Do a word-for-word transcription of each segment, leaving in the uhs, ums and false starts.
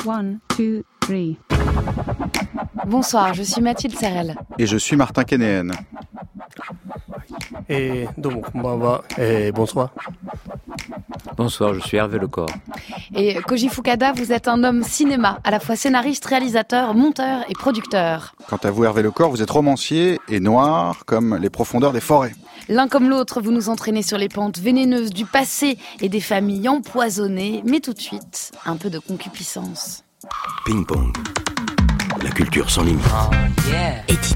One, two, three. Bonsoir, je suis Mathilde Serrel. Et je suis Martin Kenéen. Et donc, bonsoir. Et bonsoir. Bonsoir, je suis Hervé Lecor. Et Koji Fukada, vous êtes un homme cinéma, à la fois scénariste, réalisateur, monteur et producteur. Quant à vous, Hervé Lecor, vous êtes romancier et noir comme les profondeurs des forêts. L'un comme l'autre, vous nous entraînez sur les pentes vénéneuses du passé et des familles empoisonnées. Mais tout de suite, un peu de concupiscence. Ping-pong. La culture sans limite. Oh, yeah. Edith.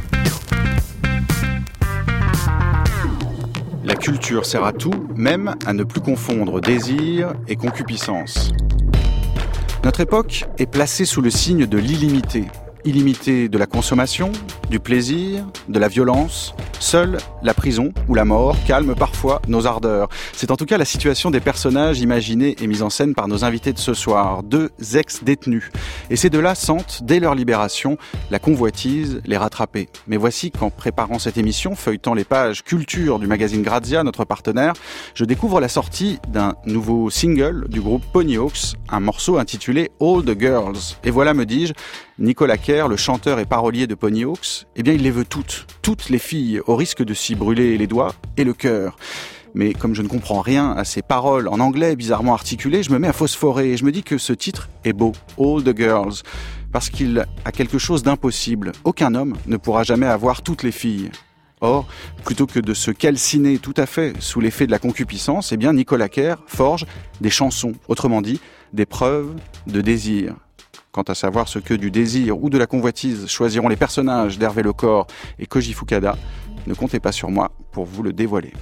La culture sert à tout, même à ne plus confondre désir et concupiscence. Notre époque est placée sous le signe de l'illimité. Illimité de la consommation, du plaisir, de la violence. Seule la prison ou la mort calme parfois nos ardeurs. C'est en tout cas la situation des personnages imaginés et mis en scène par nos invités de ce soir, deux ex-détenus. Et ces deux-là sentent, dès leur libération, la convoitise les rattraper. Mais voici qu'en préparant cette émission, feuilletant les pages culture du magazine Grazia, notre partenaire, je découvre la sortie d'un nouveau single du groupe Ponyhawks, un morceau intitulé All the Girls. Et voilà, me dis-je, Nicolas Kerr, le chanteur et parolier de Ponyhawks, eh bien il les veut toutes, toutes les filles, au risque de s'y brûler les doigts et le cœur. Mais comme je ne comprends rien à ces paroles en anglais bizarrement articulées, je me mets à phosphorer et je me dis que ce titre est beau, All the Girls, parce qu'il a quelque chose d'impossible. Aucun homme ne pourra jamais avoir toutes les filles. Or, plutôt que de se calciner tout à fait sous l'effet de la concupiscence, eh bien Nicolas Kerr forge des chansons, autrement dit, des preuves de désir. Quant à savoir ce que du désir ou de la convoitise choisiront les personnages d'Hervé Lecor et Koji Fukada, ne comptez pas sur moi pour vous le dévoiler.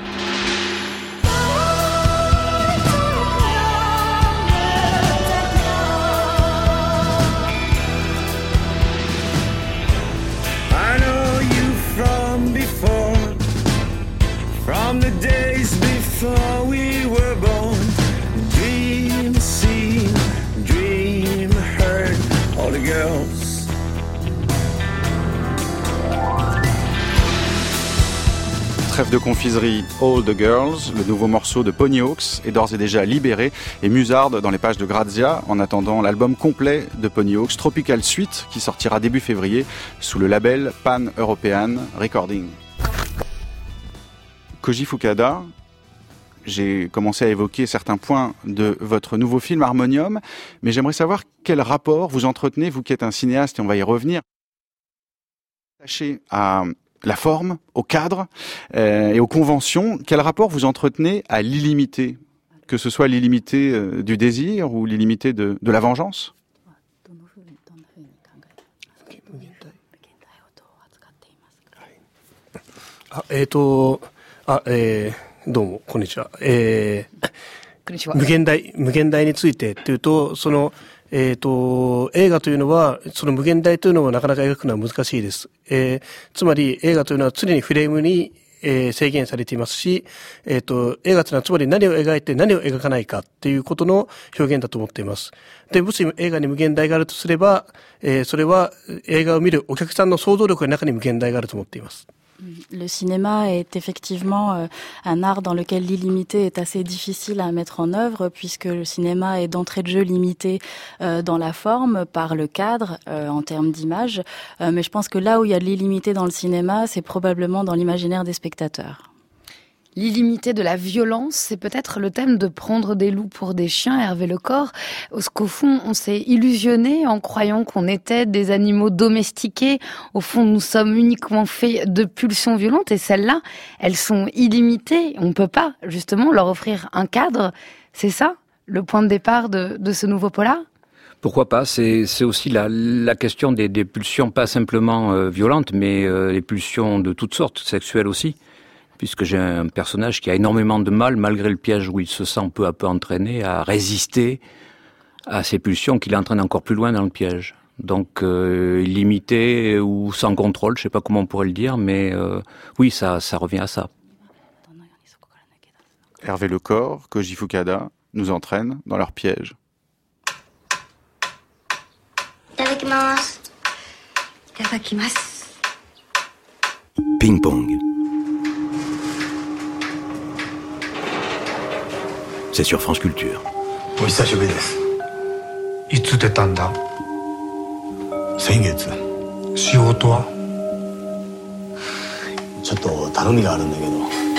I know you from before, from the days before we were born. Dream, seen, dream, heard, all the girls. Trêve de confiserie, All the Girls, le nouveau morceau de Ponyhawks, est d'ores et déjà libéré et musarde dans les pages de Grazia en attendant l'album complet de Ponyhawks, Tropical Suite, qui sortira début février sous le label Pan-European Recording. Koji Fukada, j'ai commencé à évoquer certains points de votre nouveau film Harmonium, mais j'aimerais savoir quel rapport vous entretenez, vous qui êtes un cinéaste, et on va y revenir, attaché à la forme, au cadre euh, et aux conventions. Quel rapport vous entretenez à l'illimité, que ce soit l'illimité euh, du désir ou l'illimité de, de la vengeance? Ah, eh to, ah, eh, どうもこんにちは。えー、無限大無限大についてというと、そのえっと映画というのはその無限大というのをなかなか描くのは難しいです。えー、つまり映画というのは常にフレームに、えー、制限されていますし、えっと映画というのはつまり何を描いて何を描かないかっていうことの表現だと思っています。で、もし映画に無限大があるとすれば、えー、それは映画を見るお客さんの想像力の中に無限大があると思っています。 Le cinéma est effectivement euh, un art dans lequel l'illimité est assez difficile à mettre en œuvre, puisque le cinéma est d'entrée de jeu limité euh, dans la forme, par le cadre, euh, en termes d'image. Euh, mais je pense que là où il y a de l'illimité dans le cinéma, c'est probablement dans l'imaginaire des spectateurs. L'illimité de la violence, c'est peut-être le thème de prendre des loups pour des chiens, Hervé Lecor. Parce qu'au fond, on s'est illusionné en croyant qu'on était des animaux domestiqués. Au fond, nous sommes uniquement faits de pulsions violentes et celles-là, elles sont illimitées. On ne peut pas, justement, leur offrir un cadre. C'est ça, le point de départ de, de ce nouveau polar ? Pourquoi pas? C'est, c'est aussi la, la question des, des pulsions pas simplement euh, violentes, mais euh, les pulsions de toutes sortes, sexuelles aussi. Puisque j'ai un personnage qui a énormément de mal, malgré le piège où il se sent peu à peu entraîné, à résister à ces pulsions qui l'entraînent encore plus loin dans le piège. Donc, euh, limité ou sans contrôle, je sais pas comment on pourrait le dire, mais euh, oui, ça, ça revient à ça. Hervé Lecor, Koji Fukada nous entraînent dans leur piège. Itadakimasu. Itadakimasu. Ping-pong. C'est sur France Culture. いつ出たんだ？ 先月。 仕事は？ ちょっと頼みがあるんだけど。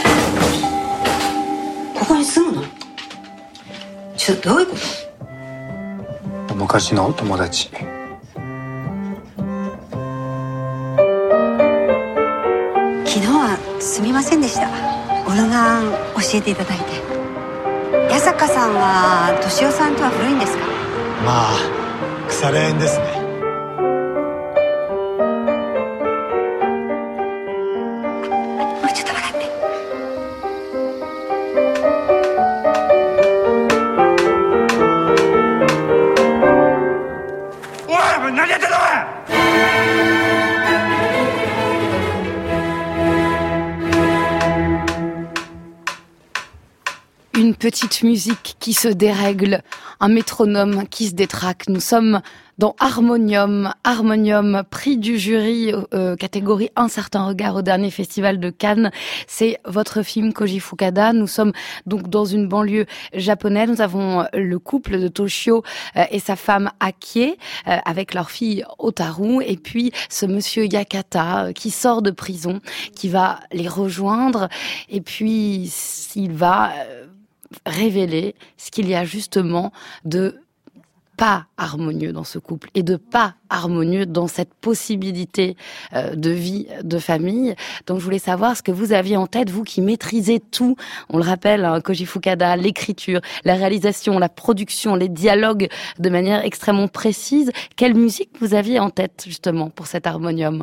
ここに住むの？ちょっとどういうこと？ 昔のお友達。 昨日はすみませんでした。オルガン教えていただいて。八坂さんは敏夫さんとは古いんですか？ まあ腐れ縁ですね。 もうちょっと笑って。 おい、何やってんだおい！ Une petite musique qui se dérègle, un métronome qui se détraque. Nous sommes dans Harmonium, Harmonium, prix du jury, euh, catégorie Un certain regard au dernier festival de Cannes. C'est votre film Koji Fukada. Nous sommes donc dans une banlieue japonaise. Nous avons le couple de Toshio euh, et sa femme Akie euh, avec leur fille Otaru, et puis ce monsieur Yakata euh, qui sort de prison, qui va les rejoindre, et puis il va euh, révéler ce qu'il y a justement de pas harmonieux dans ce couple et de pas harmonieux dans cette possibilité euh, de vie de famille. Donc je voulais savoir ce que vous aviez en tête, vous qui maîtrisez tout. On le rappelle, hein, Koji Fukada, l'écriture, la réalisation, la production, les dialogues de manière extrêmement précise. Quelle musique vous aviez en tête justement pour cet harmonium?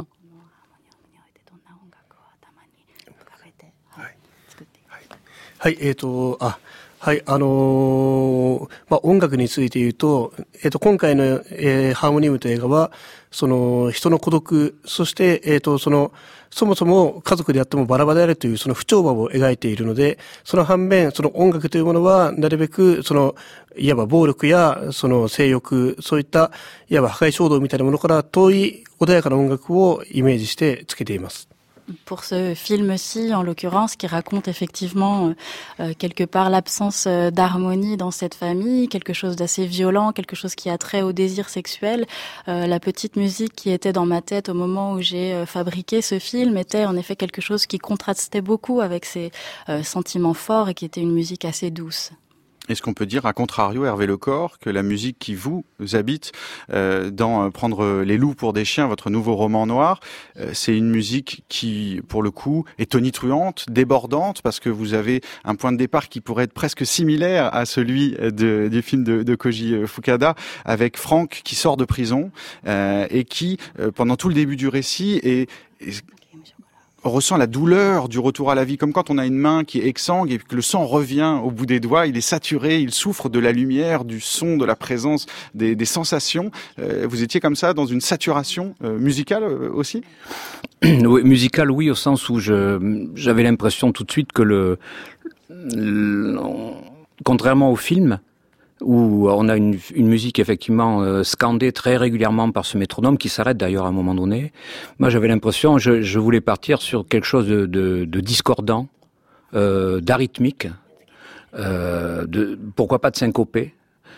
はい、えっと、あ、はい、あのー、まあ、音楽について言うと、えっと、今回の、えー、ハーモニウムという映画は、その、人の孤独、そして、えっと、その、そもそも家族であってもバラバラであるというその不調和を描いているので、その反面、その音楽というものは、なるべく、その、いわば暴力や、その性欲、そういった、いわば破壊衝動みたいなものから遠い穏やかな音楽をイメージしてつけています。 Pour ce film-ci, en l'occurrence, qui raconte effectivement euh, quelque part l'absence euh, d'harmonie dans cette famille, quelque chose d'assez violent, quelque chose qui a trait au désir sexuel. Euh, la petite musique qui était dans ma tête au moment où j'ai euh, fabriqué ce film était en effet quelque chose qui contrastait beaucoup avec ces euh, sentiments forts et qui était une musique assez douce. Est-ce qu'on peut dire, à contrario, Hervé Lecor, que la musique qui vous habite euh, dans Prendre les loups pour des chiens, votre nouveau roman noir, euh, c'est une musique qui, pour le coup, est tonitruante, débordante, parce que vous avez un point de départ qui pourrait être presque similaire à celui de, du film de, de Koji Fukada, avec Franck qui sort de prison euh, et qui, euh, pendant tout le début du récit, est, est on ressent la douleur du retour à la vie, comme quand on a une main qui est exsangue et que le sang revient au bout des doigts, il est saturé, il souffre de la lumière, du son, de la présence, des, des sensations. Euh, vous étiez comme ça dans une saturation euh, musicale euh, aussi? Oui, musicale, oui, au sens où je, j'avais l'impression tout de suite que le, le contrairement au film, où on a une, une musique effectivement euh, scandée très régulièrement par ce métronome qui s'arrête d'ailleurs à un moment donné. Moi, j'avais l'impression, je, je voulais partir sur quelque chose de, de, de discordant, euh, d'arythmique, euh, de pourquoi pas de syncopé.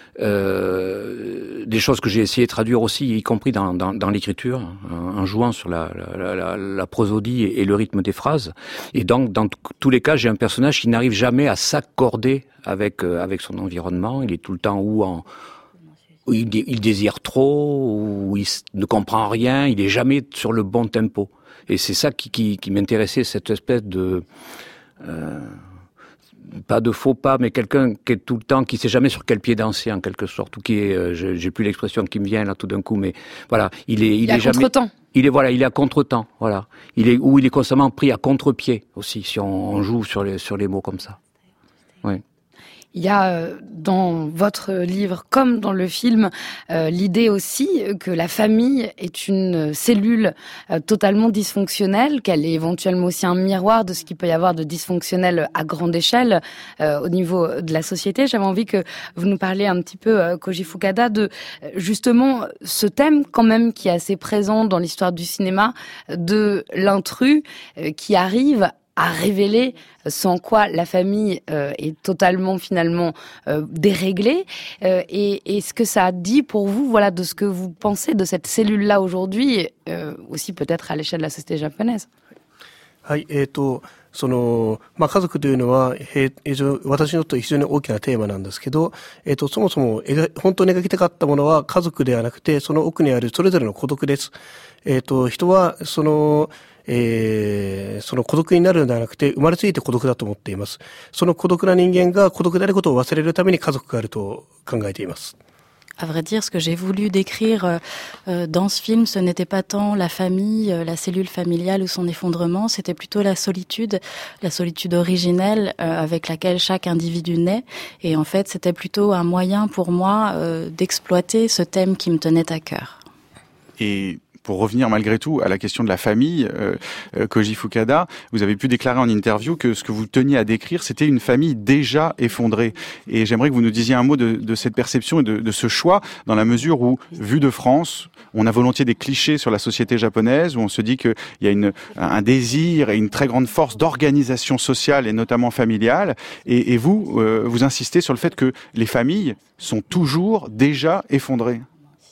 Euh, des choses que j'ai essayé de traduire aussi, y compris dans, dans, dans l'écriture, en, en jouant sur la, la, la, la prosodie et, et le rythme des phrases. Et donc, dans t- tous les cas, j'ai un personnage qui n'arrive jamais à s'accorder avec euh, avec son environnement. Il est tout le temps ou en où il, dé, il désire trop, ou il ne comprend rien. Il est jamais sur le bon tempo. Et c'est ça qui, qui, qui m'intéressait, cette espèce de euh, pas de faux pas, mais quelqu'un qui est tout le temps, qui sait jamais sur quel pied danser en quelque sorte, ou qui est, euh, j'ai, j'ai plus l'expression qui me vient là tout d'un coup, mais voilà, il est, il, il est, est jamais. Contre-temps. Il est voilà, il est à contre-temps, voilà. Il est ou il est constamment pris à contre-pied aussi, si on, on joue sur les sur les mots comme ça. Oui. Il y a dans votre livre, comme dans le film, euh, l'idée aussi que la famille est une cellule euh, totalement dysfonctionnelle, qu'elle est éventuellement aussi un miroir de ce qu'il peut y avoir de dysfonctionnel à grande échelle euh, au niveau de la société. J'avais envie que vous nous parliez un petit peu, euh, Koji Fukada, de justement ce thème quand même qui est assez présent dans l'histoire du cinéma, de l'intrus euh, qui arrive à révéler, sans quoi la famille euh, est totalement finalement euh, déréglée. Euh, et, et ce que ça a dit pour vous, voilà, de ce que vous pensez de cette cellule-là aujourd'hui, euh, aussi peut-être à l'échelle de la société japonaise. はい、えっと、その、まあ、家族というのは、へ非常私にとって非常に大きなテーマなんですけど、えっと、そもそも描、本当に描きたかったものは家族ではなくて、その奥にあるそれぞれの孤独です。えっと、人は、その、えー、その孤独になるのではなくて、生まれついて孤独だと思っています。その孤独な人間が孤独であることを忘れるために家族があると考えています。 À vrai dire, ce que j'ai voulu décrire euh, dans ce film, ce n'était pas tant la famille, euh, la cellule familiale ou son effondrement, c'était plutôt la solitude, la solitude originelle euh, avec laquelle chaque individu naît. Et en fait, c'était plutôt un moyen pour moi euh, d'exploiter ce thème qui me tenait à cœur. Et pour revenir malgré tout à la question de la famille, euh, euh, Koji Fukada, vous avez pu déclarer en interview que ce que vous teniez à décrire, c'était une famille déjà effondrée. Et j'aimerais que vous nous disiez un mot de, de cette perception et de, de ce choix, dans la mesure où, vu de France, on a volontiers des clichés sur la société japonaise, où on se dit qu'il y a une, un désir et une très grande force d'organisation sociale et notamment familiale. Et, et vous, euh, vous insistez sur le fait que les familles sont toujours déjà effondrées.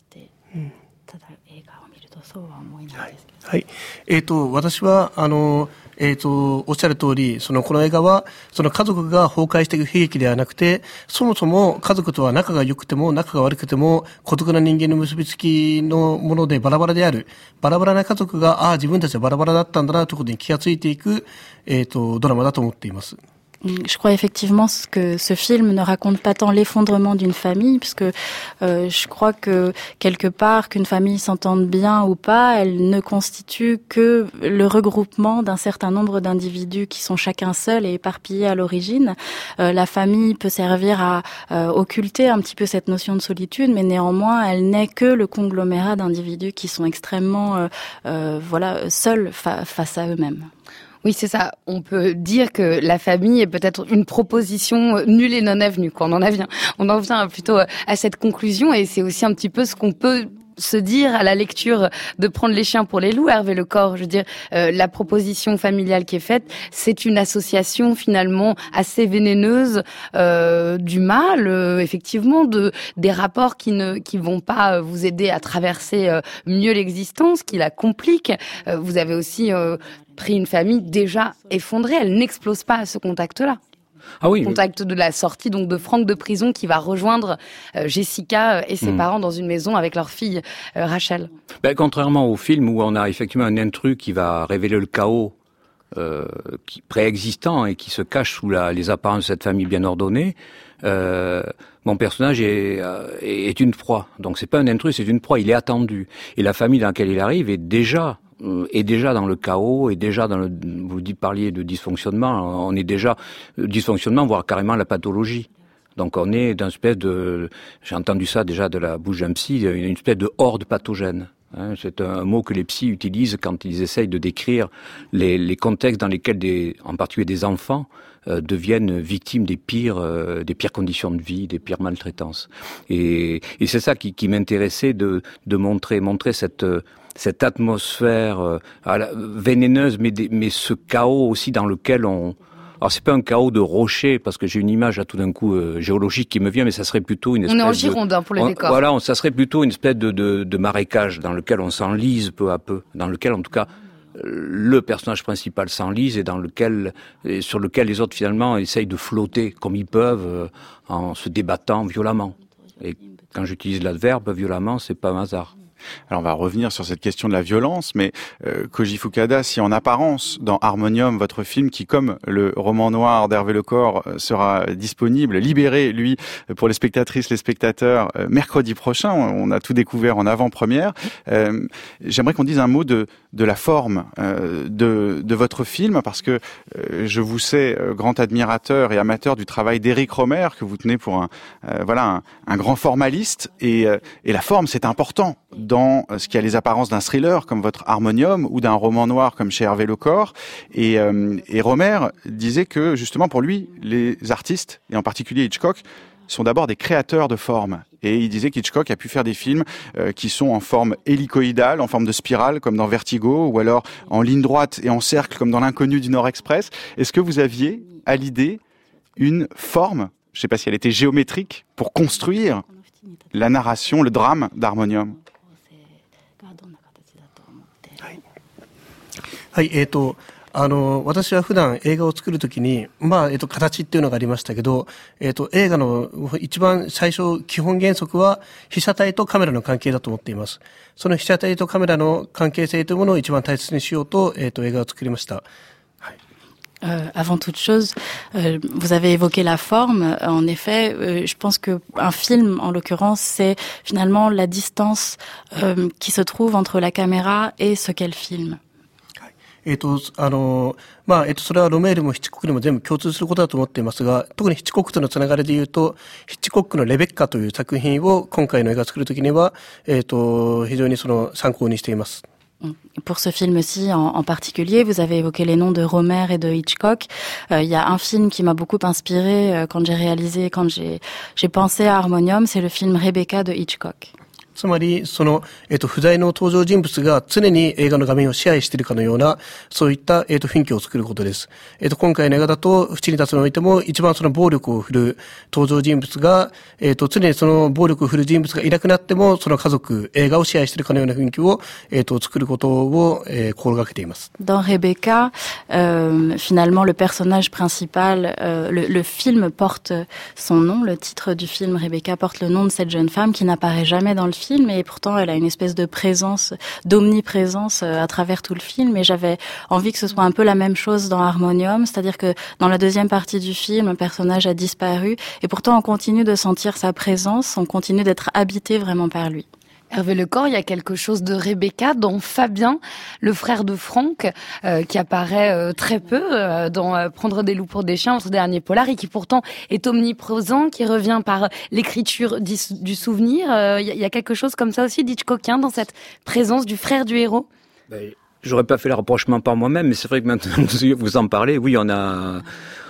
はい。はい。えっと、私は、あの、えっと、おっしゃる通り、その、この映画は、その家族が崩壊していく悲劇ではなくて、そもそも家族とは仲が良くても、仲が悪くても、孤独な人間の結びつきのものでバラバラである。バラバラな家族が、ああ、自分たちはバラバラだったんだな、ということに気がついていく、えっと、ドラマだと思っています。 Je crois effectivement que ce film ne raconte pas tant l'effondrement d'une famille, puisque euh, je crois que quelque part, qu'une famille s'entende bien ou pas, elle ne constitue que le regroupement d'un certain nombre d'individus qui sont chacun seul et éparpillés à l'origine. Euh, la famille peut servir à euh, occulter un petit peu cette notion de solitude, mais néanmoins, elle n'est que le conglomérat d'individus qui sont extrêmement euh, euh, voilà, seuls fa- face à eux-mêmes. Oui, c'est ça. On peut dire que la famille est peut-être une proposition nulle et non avenue, quoi. On en vient, on en vient plutôt à cette conclusion, et c'est aussi un petit peu ce qu'on peut se dire à la lecture de Prendre les chiens pour les loups, Hervé Lecor. Je veux dire, euh, la proposition familiale qui est faite, c'est une association finalement assez vénéneuse euh, du mal, euh, effectivement, de des rapports qui ne qui vont pas vous aider à traverser euh, mieux l'existence, qui la compliquent. Euh, vous avez aussi euh, pris une famille déjà effondrée, elle n'explose pas à ce contact-là. Ah oui, Contact de la sortie donc de Franck de prison qui va rejoindre euh, Jessica et ses mmh. parents dans une maison avec leur fille euh, Rachel. Ben, contrairement au film où on a effectivement un intrus qui va révéler le chaos euh, qui, préexistant et qui se cache sous la, les apparences de cette famille bien ordonnée, euh, mon personnage est, est, est une proie. Donc c'est pas un intrus, c'est une proie, il est attendu. Et la famille dans laquelle il arrive est déjà est déjà dans le chaos, est déjà dans le, vous dites, parliez de dysfonctionnement, on est déjà, dysfonctionnement, voire carrément la pathologie. Donc on est dans une espèce de, j'ai entendu ça déjà de la bouche d'un psy, une espèce de horde pathogène. Hein, c'est un mot que les psys utilisent quand ils essayent de décrire les, les contextes dans lesquels des, en particulier des enfants, euh, deviennent victimes des pires, euh, des pires conditions de vie, des pires maltraitances. Et, et c'est ça qui, qui m'intéressait de, de montrer, montrer cette, cette atmosphère euh, vénéneuse, mais, des, mais ce chaos aussi dans lequel on... Alors c'est pas un chaos de rochers, parce que j'ai une image là tout d'un coup euh, géologique qui me vient, mais ça serait plutôt une espèce on est en de... Gironde pour le on, décor. Voilà, on, ça serait plutôt une espèce de, de, de marécage dans lequel on s'enlise peu à peu, dans lequel en tout cas le personnage principal s'enlise et dans lequel, et sur lequel les autres finalement essayent de flotter comme ils peuvent euh, en se débattant violemment. Et quand j'utilise l'adverbe violemment, c'est pas un hasard. Alors on va revenir sur cette question de la violence, mais euh, Koji Fukada, si en apparence, dans Harmonium, votre film, qui comme le roman noir d'Hervé Lecor sera disponible, libéré, lui, pour les spectatrices, les spectateurs, euh, mercredi prochain, on a tout découvert en avant-première, euh, j'aimerais qu'on dise un mot de, de la forme euh, de, de votre film, parce que euh, je vous sais euh, grand admirateur et amateur du travail d'Éric Rohmer, que vous tenez pour un, euh, voilà, un, un grand formaliste, et, euh, et la forme, c'est important dans ce qui a les apparences d'un thriller comme votre Harmonium ou d'un roman noir comme chez Hervé Lecor. Et, euh, et Rohmer disait que justement pour lui, les artistes, et en particulier Hitchcock, sont d'abord des créateurs de formes. Et il disait qu'Hitchcock a pu faire des films euh, qui sont en forme hélicoïdale, en forme de spirale, comme dans Vertigo, ou alors en ligne droite et en cercle, comme dans L'Inconnu du Nord Express. Est-ce que vous aviez, à l'idée, une forme, je ne sais pas si elle était géométrique, pour construire la narration, le drame d'Harmonium? はい、えっと、あの、私は普段映画を作るときに、まあ、えっと、形っていうのがありましたけど、えっと、映画の一番最初、基本原則は、被写体とカメラの関係だと思っています。その被写体とカメラの関係性というものを一番大切にしようと、えっと、映画を作りました。 Euh, avant toute chose, euh, vous avez évoqué la forme. En effet, euh, je pense que un film, en l'occurrence, c'est finalement la distance euh, qui se trouve entre la caméra et ce qu'elle filme. えっと、あの、まあ、えっと、それはロメールもヒッチコックにも全部共通することだと思っていますが、特にヒッチコックとのつながりで言うと、ヒッチコックのレベッカという作品を今回の映画を作るときには、えっと、非常にその参考にしています。 Pour ce film-ci en, en particulier, vous avez évoqué les noms de Romer et de Hitchcock. Euh, il y a un film qui m'a beaucoup inspiré euh, quand j'ai réalisé, quand j'ai, j'ai pensé à Harmonium, c'est le film Rebecca de Hitchcock. つまり、その、えっと、不在の登場人物が常に映画の画面を支配しているかのような、そういった、えっと、雰囲気を作ることです。えっと、今回の映画だと、淵に立つにおいても、一番その暴力を振るう登場人物が、えっと、常にその暴力を振るう人物がいなくなっても、その家族、映画を支配しているかのような雰囲気を、えっと、作ることを、えー、心がけています。 Dans Rebecca, euh, finalement, le personnage principal, euh, le, le film porte son nom, le titre du film Rebecca porte le nom de cette jeune femme qui n'apparaît jamais dans le film. film et pourtant elle a une espèce de présence, d'omniprésence à travers tout le film et j'avais envie que ce soit un peu la même chose dans Harmonium, c'est-à-dire que dans la deuxième partie du film, un personnage a disparu et pourtant on continue de sentir sa présence, on continue d'être habité vraiment par lui. Hervé Lecor, il y a quelque chose de Rebecca dans Fabien, le frère de Franck, euh, qui apparaît euh, très peu euh, dans euh, Prendre des loups pour des chiens, ce dernier polar, et qui pourtant est omniprésent, qui revient par l'écriture du, du souvenir. Euh, il y a quelque chose comme ça aussi d'Hitchcockien dans cette présence du frère du héros. Ben, j'aurais pas fait le rapprochement par moi-même, mais c'est vrai que maintenant que vous en parlez, oui, on a...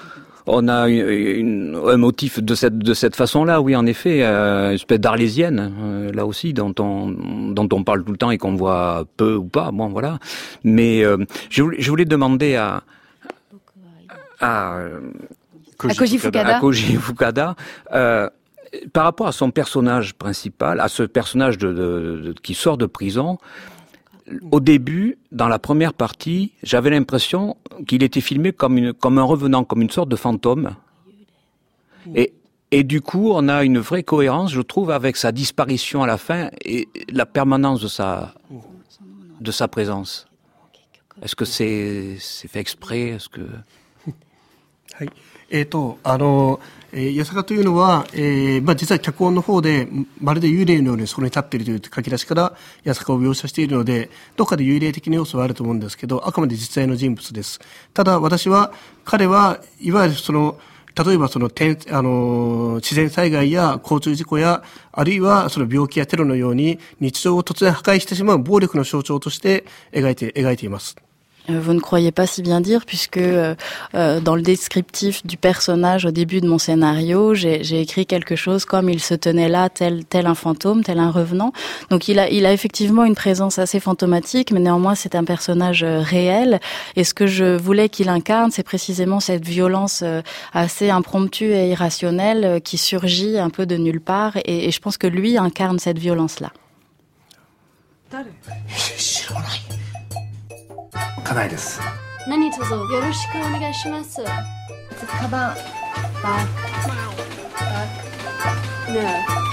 On a une, une, un motif de cette de cette façon-là, oui, en effet, euh, une espèce d'arlésienne, euh, là aussi, dont on dont on parle tout le temps et qu'on voit peu ou pas. Bon, voilà. Mais euh, je voulais je voulais demander à à, Koji, à Koji Fukada, à Koji Fukada euh, par rapport à son personnage principal, à ce personnage de, de, de qui sort de prison. Au début, dans la première partie, j'avais l'impression qu'il était filmé comme une, comme un revenant, comme une sorte de fantôme. Et, et du coup, on a une vraie cohérence, je trouve, avec sa disparition à la fin et la permanence de sa, de sa présence. Est-ce que c'est, c'est fait exprès? Est-ce que... えっと、あの、えー、八坂というのは、えー、まあ、実は脚本の方で、まるで幽霊のようにそこに立っているという書き出しから八坂を描写しているので、どっかで幽霊的な要素はあると思うんですけど、あくまで実在の人物です。ただ私は、彼はいわゆるその、例えばその、あの、自然災害や交通事故や、あるいはその病気やテロのように日常を突然破壊してしまう暴力の象徴として描いて、描いています。 Vous ne croyez pas si bien dire puisque euh, euh, dans le descriptif du personnage au début de mon scénario, j'ai, j'ai écrit quelque chose comme il se tenait là tel tel un fantôme, tel un revenant. Donc il a il a effectivement une présence assez fantomatique, mais néanmoins c'est un personnage euh, réel. Et ce que je voulais qu'il incarne, c'est précisément cette violence euh, assez impromptue et irrationnelle euh, qui surgit un peu de nulle part. Et, et je pense que lui incarne cette violence-là. 家内です。 何卒よろしくお願いします。カバン、バッグ、バッグ、No、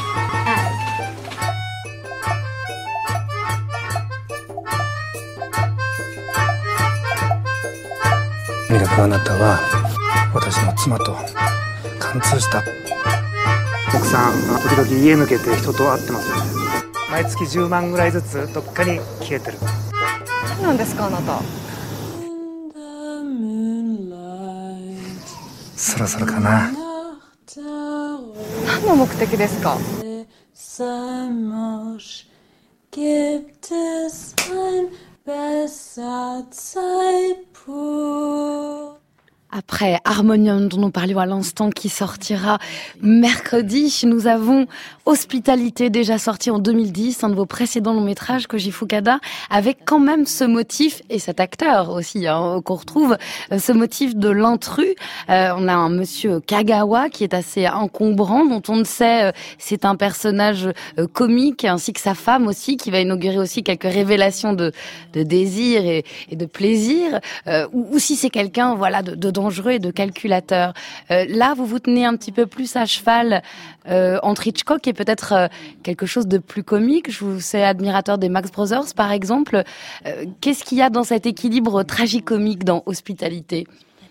とにかくあなたは私の妻と貫通した。奥さん時々家抜けて人と会ってますよね。毎月じゅうまんぐらいずつどっかに消えてる。 何なんですかあなた。 そろそろかな。 何の目的ですか。 Après Harmonium, dont nous parlions à l'instant, qui sortira mercredi, nous avons Hospitalité, déjà sorti en deux mille dix, un de vos précédents longs métrages, Koji Fukada, avec quand même ce motif, et cet acteur aussi, hein, qu'on retrouve, ce motif de l'intrus. Euh, on a un monsieur Kagawa qui est assez encombrant, dont on ne sait, euh, c'est un personnage euh, comique, ainsi que sa femme aussi, qui va inaugurer aussi quelques révélations de, de désir et, et de plaisir, euh, ou, ou si c'est quelqu'un, voilà, de, de dangereux et de calculateur. Euh, là, vous vous tenez un petit peu plus à cheval euh, entre Hitchcock et peut-être euh, quelque chose de plus comique. Je vous sais admirateur des Marx Brothers, par exemple. Euh, qu'est-ce qu'il y a dans cet équilibre tragicomique dans Hospitalité?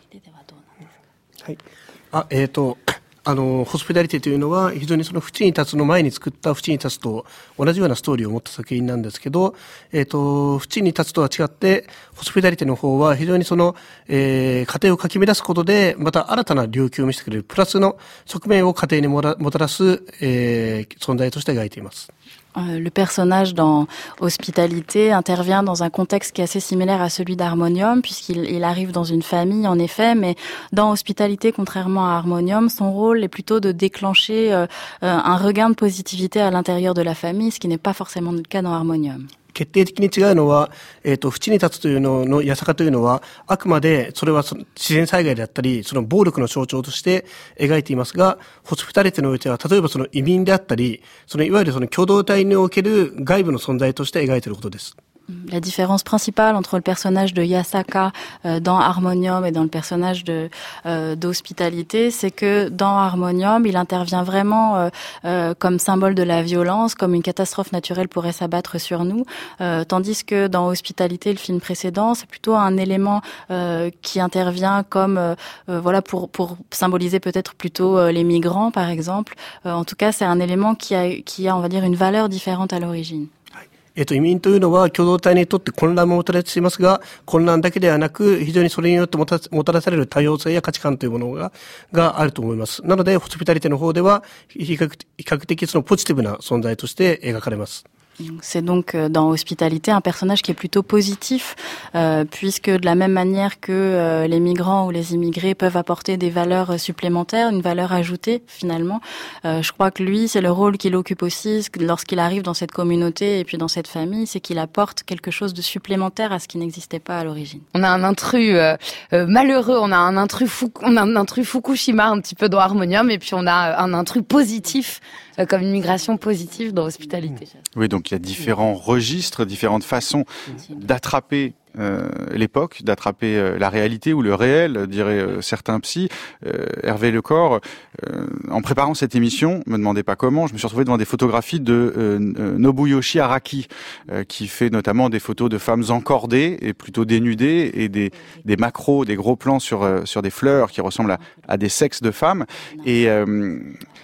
あ、えっと、あの、ホスピタリティというのは非常にその淵に立つの前に作った淵に立つと同じようなストーリーを持った作品なんですけど、えっと、淵に立つとは違って、ホスピタリティの方は非常にその、えー、家庭をかき乱すことで、また新たな領域を見せてくれるプラスの側面を家庭にもらもたらす、えー、存在として描いています。 Le personnage dans Hospitalité intervient dans un contexte qui est assez similaire à celui d'Harmonium, puisqu'il il arrive dans une famille, en effet, mais dans Hospitalité, contrairement à Harmonium, son rôle est plutôt de déclencher euh, un regain de positivité à l'intérieur de la famille, ce qui n'est pas forcément le cas dans Harmonium. 決定的に違うのは、えっと、淵に立つというのの、八坂というのは、あくまで、それはその自然災害であったり、その暴力の象徴として描いていますが、ホスピタリティにおいては、例えばその移民であったり、そのいわゆるその共同体における外部の存在として描いていることです。 La différence principale entre le personnage de Yasaka euh, dans Harmonium et dans le personnage de euh, d'Hospitalité, c'est que dans Harmonium, il intervient vraiment euh, euh, comme symbole de la violence, comme une catastrophe naturelle pourrait s'abattre sur nous, euh, tandis que dans Hospitalité, le film précédent, c'est plutôt un élément euh, qui intervient comme euh, euh, voilà pour pour symboliser peut-être plutôt euh, les migrants par exemple. Euh, en tout cas, c'est un élément qui a qui a on va dire une valeur différente à l'origine. えっと、移民というのは共同体にとって混乱ももたらしていますが、混乱だけではなく、非常にそれによってもた、もたらされる多様性や価値観というものが、があると思います。なので、ホスピタリティの方では、比較、比較的そのポジティブな存在として描かれます。 C'est donc dans Hospitalité un personnage qui est plutôt positif, euh, puisque de la même manière que euh, les migrants ou les immigrés peuvent apporter des valeurs supplémentaires, une valeur ajoutée finalement, euh, je crois que lui, c'est le rôle qu'il occupe aussi lorsqu'il arrive dans cette communauté et puis dans cette famille, c'est qu'il apporte quelque chose de supplémentaire à ce qui n'existait pas à l'origine. On a un intrus euh, euh, malheureux, on a un intrus, fou, on a un intrus Fukushima un petit peu dans Harmonium, et puis on a un intrus positif, euh, comme une migration positive dans Hospitalité. Oui, donc il y a différents registres, différentes façons d'attraper euh, l'époque, d'attraper euh, la réalité ou le réel, diraient euh, certains psys. Euh, Hervé Lecor, euh, en préparant cette émission, me demandez pas comment, je me suis retrouvé devant des photographies de euh, Nobuyoshi Araki, euh, qui fait notamment des photos de femmes encordées et plutôt dénudées, et des, des macros, des gros plans sur, euh, sur des fleurs qui ressemblent à, à des sexes de femmes. Et... Euh,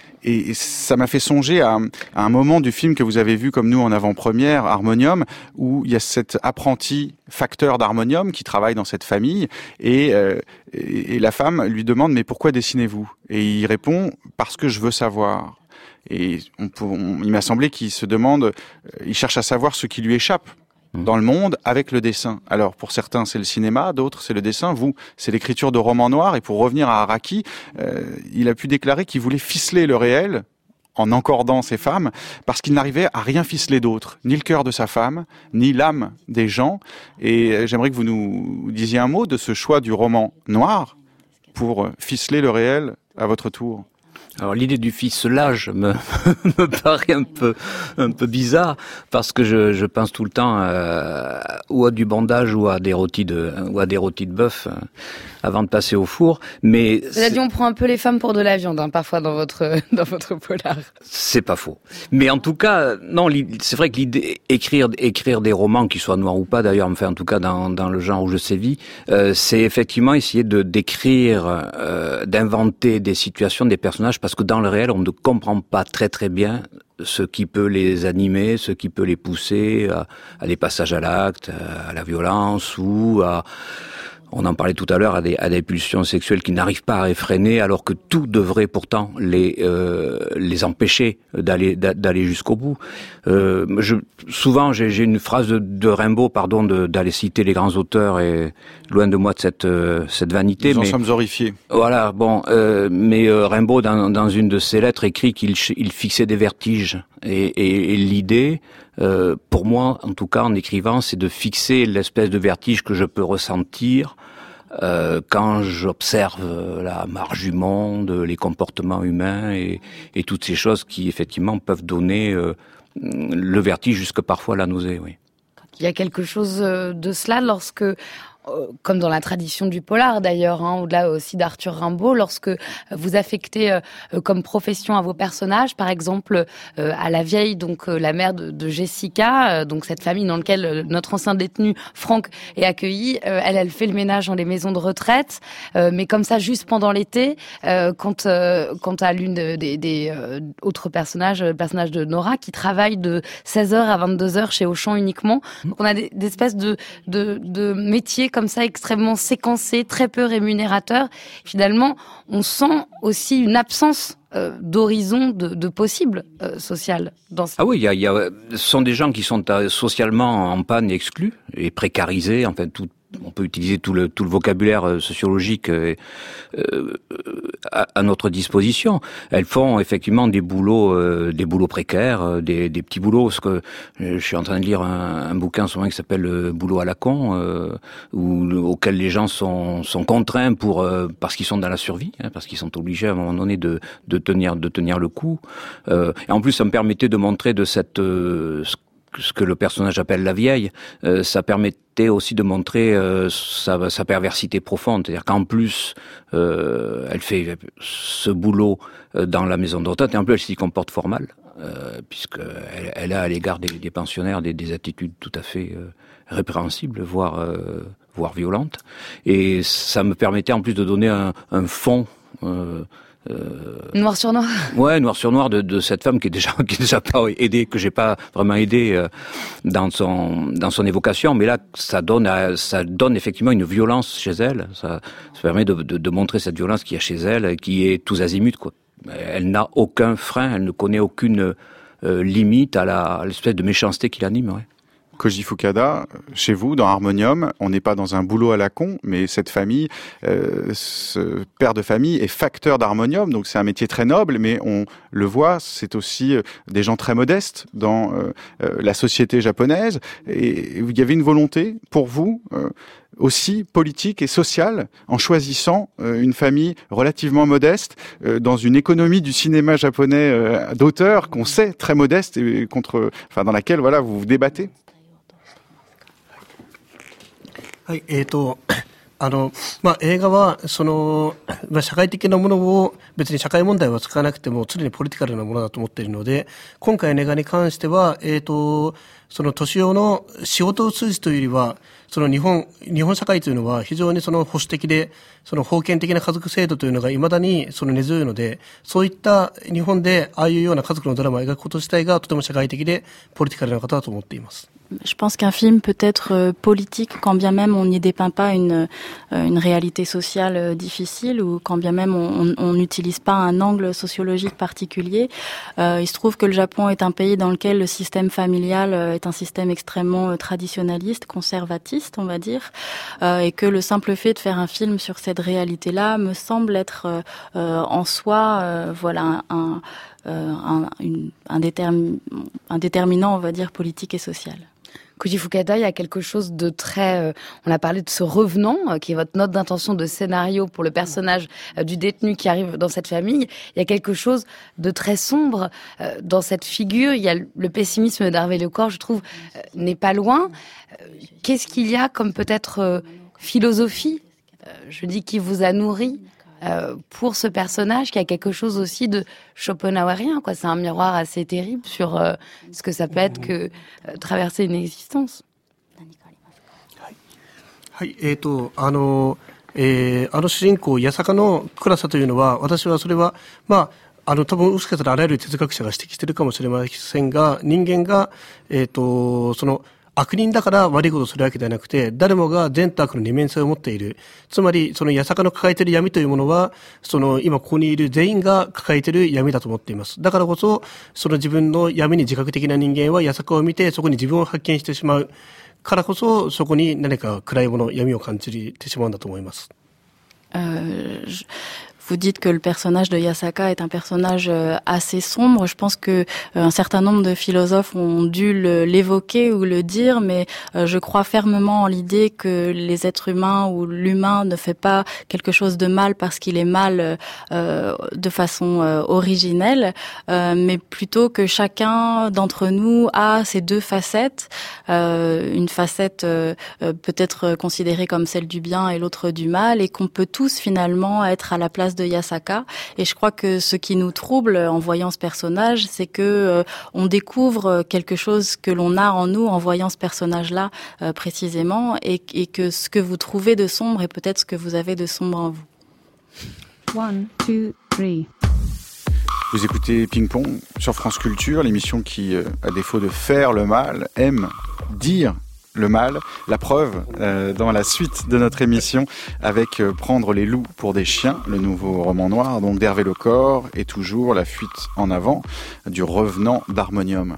Et ça m'a fait songer à, à un moment du film que vous avez vu comme nous en avant-première, Harmonium, où il y a cet apprenti facteur d'harmonium qui travaille dans cette famille, et, euh, et, et la femme lui demande « Mais pourquoi dessinez-vous » Et il répond « Parce que je veux savoir ». Et on, on, il m'a semblé qu'il se demande, il cherche à savoir ce qui lui échappe dans le monde avec le dessin. Alors pour certains c'est le cinéma, d'autres c'est le dessin, vous c'est l'écriture de romans noirs. Et pour revenir à Araki, euh, il a pu déclarer qu'il voulait ficeler le réel en encordant ses femmes, parce qu'il n'arrivait à rien ficeler d'autre, ni le cœur de sa femme, ni l'âme des gens. Et j'aimerais que vous nous disiez un mot de ce choix du roman noir pour ficeler le réel à votre tour. Alors l'idée du ficelage me, me paraît un peu un peu bizarre, parce que je, je pense tout le temps euh, ou à du bandage ou à des rôtis de ou à des rôtis de bœuf euh, avant de passer au four. Mais cela dit, on prend un peu les femmes pour de la viande, hein, parfois dans votre dans votre polar. C'est pas faux. Mais en tout cas, non, c'est vrai que l'idée écrire écrire des romans, qui soient noirs ou pas d'ailleurs, enfin en tout cas dans dans le genre où je sévis, euh, c'est effectivement essayer de d'écrire, euh, d'inventer des situations, des personnages, parce que dans le réel, on ne comprend pas très très bien ce qui peut les animer, ce qui peut les pousser à, à des passages à l'acte, à la violence ou à on en parlait tout à l'heure, à des, à des pulsions sexuelles qui n'arrivent pas à réfréner, alors que tout devrait pourtant les euh, les empêcher d'aller d'aller jusqu'au bout. Euh, je, souvent, j'ai, j'ai une phrase de, de Rimbaud, pardon, de, d'aller citer les grands auteurs, et loin de moi de cette euh, cette vanité. Nous en mais, sommes horrifiés. Voilà, bon, euh, mais euh, Rimbaud, dans, dans une de ses lettres, écrit qu'il il fixait des vertiges, et, et, et l'idée, euh, pour moi, en tout cas, en écrivant, c'est de fixer l'espèce de vertige que je peux ressentir Euh, quand j'observe la marche du monde, les comportements humains et, et toutes ces choses qui effectivement peuvent donner euh, le vertige jusque parfois la nausée. Oui. Il y a quelque chose de cela lorsque, comme dans la tradition du polar d'ailleurs, hein, au-delà aussi d'Arthur Rimbaud, lorsque vous affectez euh, comme profession à vos personnages, par exemple euh, à la vieille, donc euh, la mère de, de Jessica, euh, donc cette famille dans laquelle euh, notre ancien détenu Franck est accueilli, euh, elle, elle fait le ménage dans les maisons de retraite, euh, mais comme ça juste pendant l'été, euh, quand euh, quand à l'une des, des, des euh, autres personnages, le personnage de Nora, qui travaille de seize heures à vingt-deux heures chez Auchan uniquement, donc on a des, des espèces de de, de métiers comme ça extrêmement séquencés, très peu rémunérateurs. Finalement, on sent aussi une absence euh, d'horizon de, de possible euh, social. Dans ce... Ah oui, il y a, il y a, ce sont des gens qui sont euh, socialement en panne et exclus et précarisés. Enfin, tout, on peut utiliser tout le tout le vocabulaire euh, sociologique euh, euh, à, à notre disposition. Elles font effectivement des boulots, euh, des boulots précaires, euh, des, des petits boulots. Parce que euh, je suis en train de lire un, un bouquin en ce moment qui s'appelle euh, Boulot à la con, euh, où, auquel les gens sont sont contraints pour euh, parce qu'ils sont dans la survie, hein, parce qu'ils sont obligés à un moment donné de de tenir de tenir le coup. Euh, et en plus, ça me permettait de montrer de cette euh, ce que le personnage appelle la vieille, euh, ça permettait aussi de montrer euh, sa, sa perversité profonde. C'est-à-dire qu'en plus, euh, elle fait ce boulot euh, dans la maison de retraite, et en plus, elle s'y comporte fort mal, euh, puisqu'elle elle a à l'égard des, des pensionnaires des, des attitudes tout à fait euh, répréhensibles, voire, euh, voire violentes. Et ça me permettait en plus de donner un, un fond... Euh, Euh... Noir sur noir. Ouais, noir sur noir de, de cette femme qui est déjà qui est déjà pas aidée, que j'ai pas vraiment aidée euh, dans son dans son évocation, mais là ça donne à, ça donne effectivement une violence chez elle. Ça, ça permet de, de, de montrer cette violence qu'il y a chez elle, qui est tous azimuts quoi. Elle n'a aucun frein, elle ne connaît aucune euh, limite à la à l'espèce de méchanceté qui l'anime. Ouais. Koji Fukada, chez vous, dans Harmonium, on n'est pas dans un boulot à la con, mais cette famille, euh, ce père de famille est facteur d'Harmonium, donc c'est un métier très noble, mais on le voit, c'est aussi euh, des gens très modestes dans euh, euh, la société japonaise, et il y avait une volonté pour vous euh, aussi politique et sociale, en choisissant euh, une famille relativement modeste euh, dans une économie du cinéma japonais euh, d'auteur qu'on sait très modeste et contre, enfin dans laquelle voilà vous vous débattez. はい、えーと、あの、まあ、映画は、その、まあ、社会的なものを、別に社会問題は使わなくても、常にポリティカルなものだと思っているので、今回の映画に関しては、えーと、その年男の仕事を通じというよりは、その日本、日本社会というのは非常にその保守的で、その封建的な家族制度というのが未だにその根強いので、そういった日本でああいうような家族のドラマを描くこと自体がとても社会的でポリティカルなことだと思っています。 Je pense qu'un film peut être euh, politique quand bien même on n'y dépeint pas une euh, une réalité sociale euh, difficile ou quand bien même on n'utilise pas un angle sociologique particulier. Euh, il se trouve que le Japon est un pays dans lequel le système familial euh, est un système extrêmement euh, traditionnaliste, conservatiste, on va dire, euh, et que le simple fait de faire un film sur cette réalité-là me semble être euh, euh, en soi, euh, voilà, un un, un, une, un, détermin, un déterminant, on va dire, politique et social. Koji Fukada, il y a quelque chose de très... Euh, on a parlé de ce revenant, euh, qui est votre note d'intention de scénario pour le personnage euh, du détenu qui arrive dans cette famille. Il y a quelque chose de très sombre euh, dans cette figure. Il y a le, le pessimisme d'Hervé Lecor, je trouve, euh, n'est pas loin. Euh, qu'est-ce qu'il y a comme peut-être euh, philosophie, euh, je dis, qui vous a nourri Euh, pour ce personnage qui a quelque chose aussi de Schopenhauerien, quoi. C'est un miroir assez terrible sur euh, ce que ça peut être que euh, traverser une existence. はい、えーと、あの、えー、あの主人公、八坂の暗さというのは、私はそれは、まあ、あの、多分、もしかしたらあらゆる哲学者が指摘しているかもしれませんが、人間が、えーと、その、 悪人だから悪いことをするわけではなくて、誰もが善と悪の二面性を持っている。つまり、その八坂の抱えている闇というものは、その今ここにいる全員が抱えている闇だと思っています。だからこそ、その自分の闇に自覚的な人間は八坂を見て、そこに自分を発見してしまう。からこそ、そこに何か暗いもの、闇を感じてしまうんだと思います。 Euh, je... Vous dites que le personnage de Yasaka est un personnage assez sombre. Je pense que un certain nombre de philosophes ont dû le, l'évoquer ou le dire, mais je crois fermement en l'idée que les êtres humains ou l'humain ne fait pas quelque chose de mal parce qu'il est mal euh, de façon euh, originelle, euh, mais plutôt que chacun d'entre nous a ces deux facettes, euh, une facette euh, peut-être considérée comme celle du bien et l'autre du mal, et qu'on peut tous finalement être à la place de de Yasaka. Et je crois que ce qui nous trouble en voyant ce personnage, c'est que euh, on découvre quelque chose que l'on a en nous en voyant ce personnage-là euh, précisément, et, et que ce que vous trouvez de sombre est peut-être ce que vous avez de sombre en vous. One, two, three. Vous écoutez Ping Pong sur France Culture, l'émission qui, euh, à défaut de faire le mal, aime dire le mal. La preuve euh, dans la suite de notre émission avec euh, Prendre les loups pour des chiens, le nouveau roman noir donc d'Hervé Lecor, et toujours la fuite en avant du revenant d'Harmonium.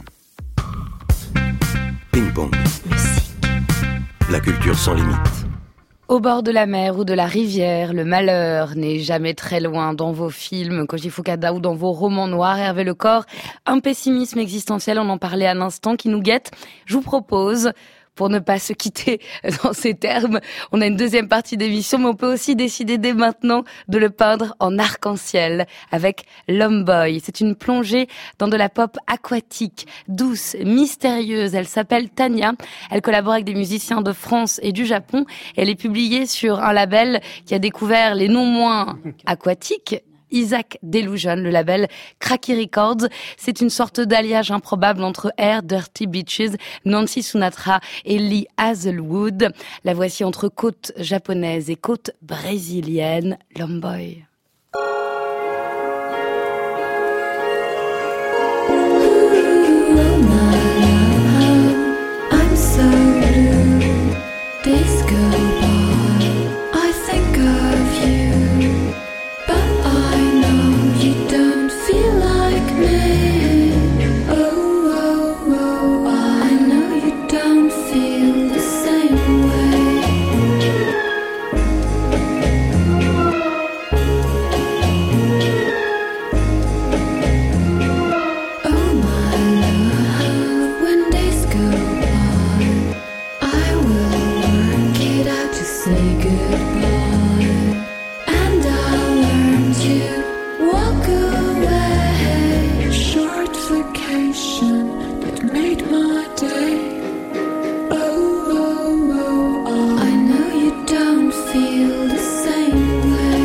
Ping Pong. La culture sans limite. Au bord de la mer ou de la rivière, le malheur n'est jamais très loin dans vos films, Koji Fukada, ou dans vos romans noirs, Hervé Lecor. Un pessimisme existentiel, on en parlait à l'instant, qui nous guette. Je vous propose, pour ne pas se quitter dans ces termes, on a une deuxième partie d'émission, mais on peut aussi décider dès maintenant de le peindre en arc-en-ciel avec Lomboy. C'est une plongée dans de la pop aquatique, douce, mystérieuse. Elle s'appelle Tania. Elle collabore avec des musiciens de France et du Japon. Elle est publiée sur un label qui a découvert les non moins aquatiques, Isaac Delusion, le label Cracky Records. C'est une sorte d'alliage improbable entre Air, Dirty Beaches, Nancy Sinatra et Lee Hazelwood. La voici entre côte japonaise et côte brésilienne, Lomboy. I'm so blue, days go by, I think of you, but I know you don't feel like me. Oh, oh, oh, I know you don't feel the same way. Oh my love, when days go by, I will work it out to say goodbye, and I'll learn to walk away. Short vacation that made my day. Oh, oh, oh, oh, I know you don't feel the same way.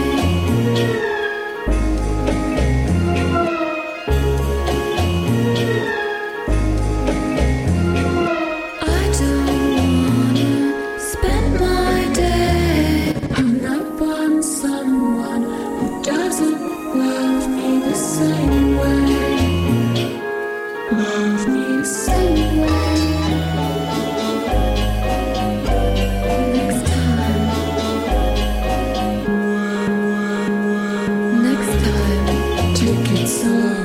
I don't wanna spend my day hung up on someone who doesn't love me the same way. Love me the same way. Next time. Next time, take it slow.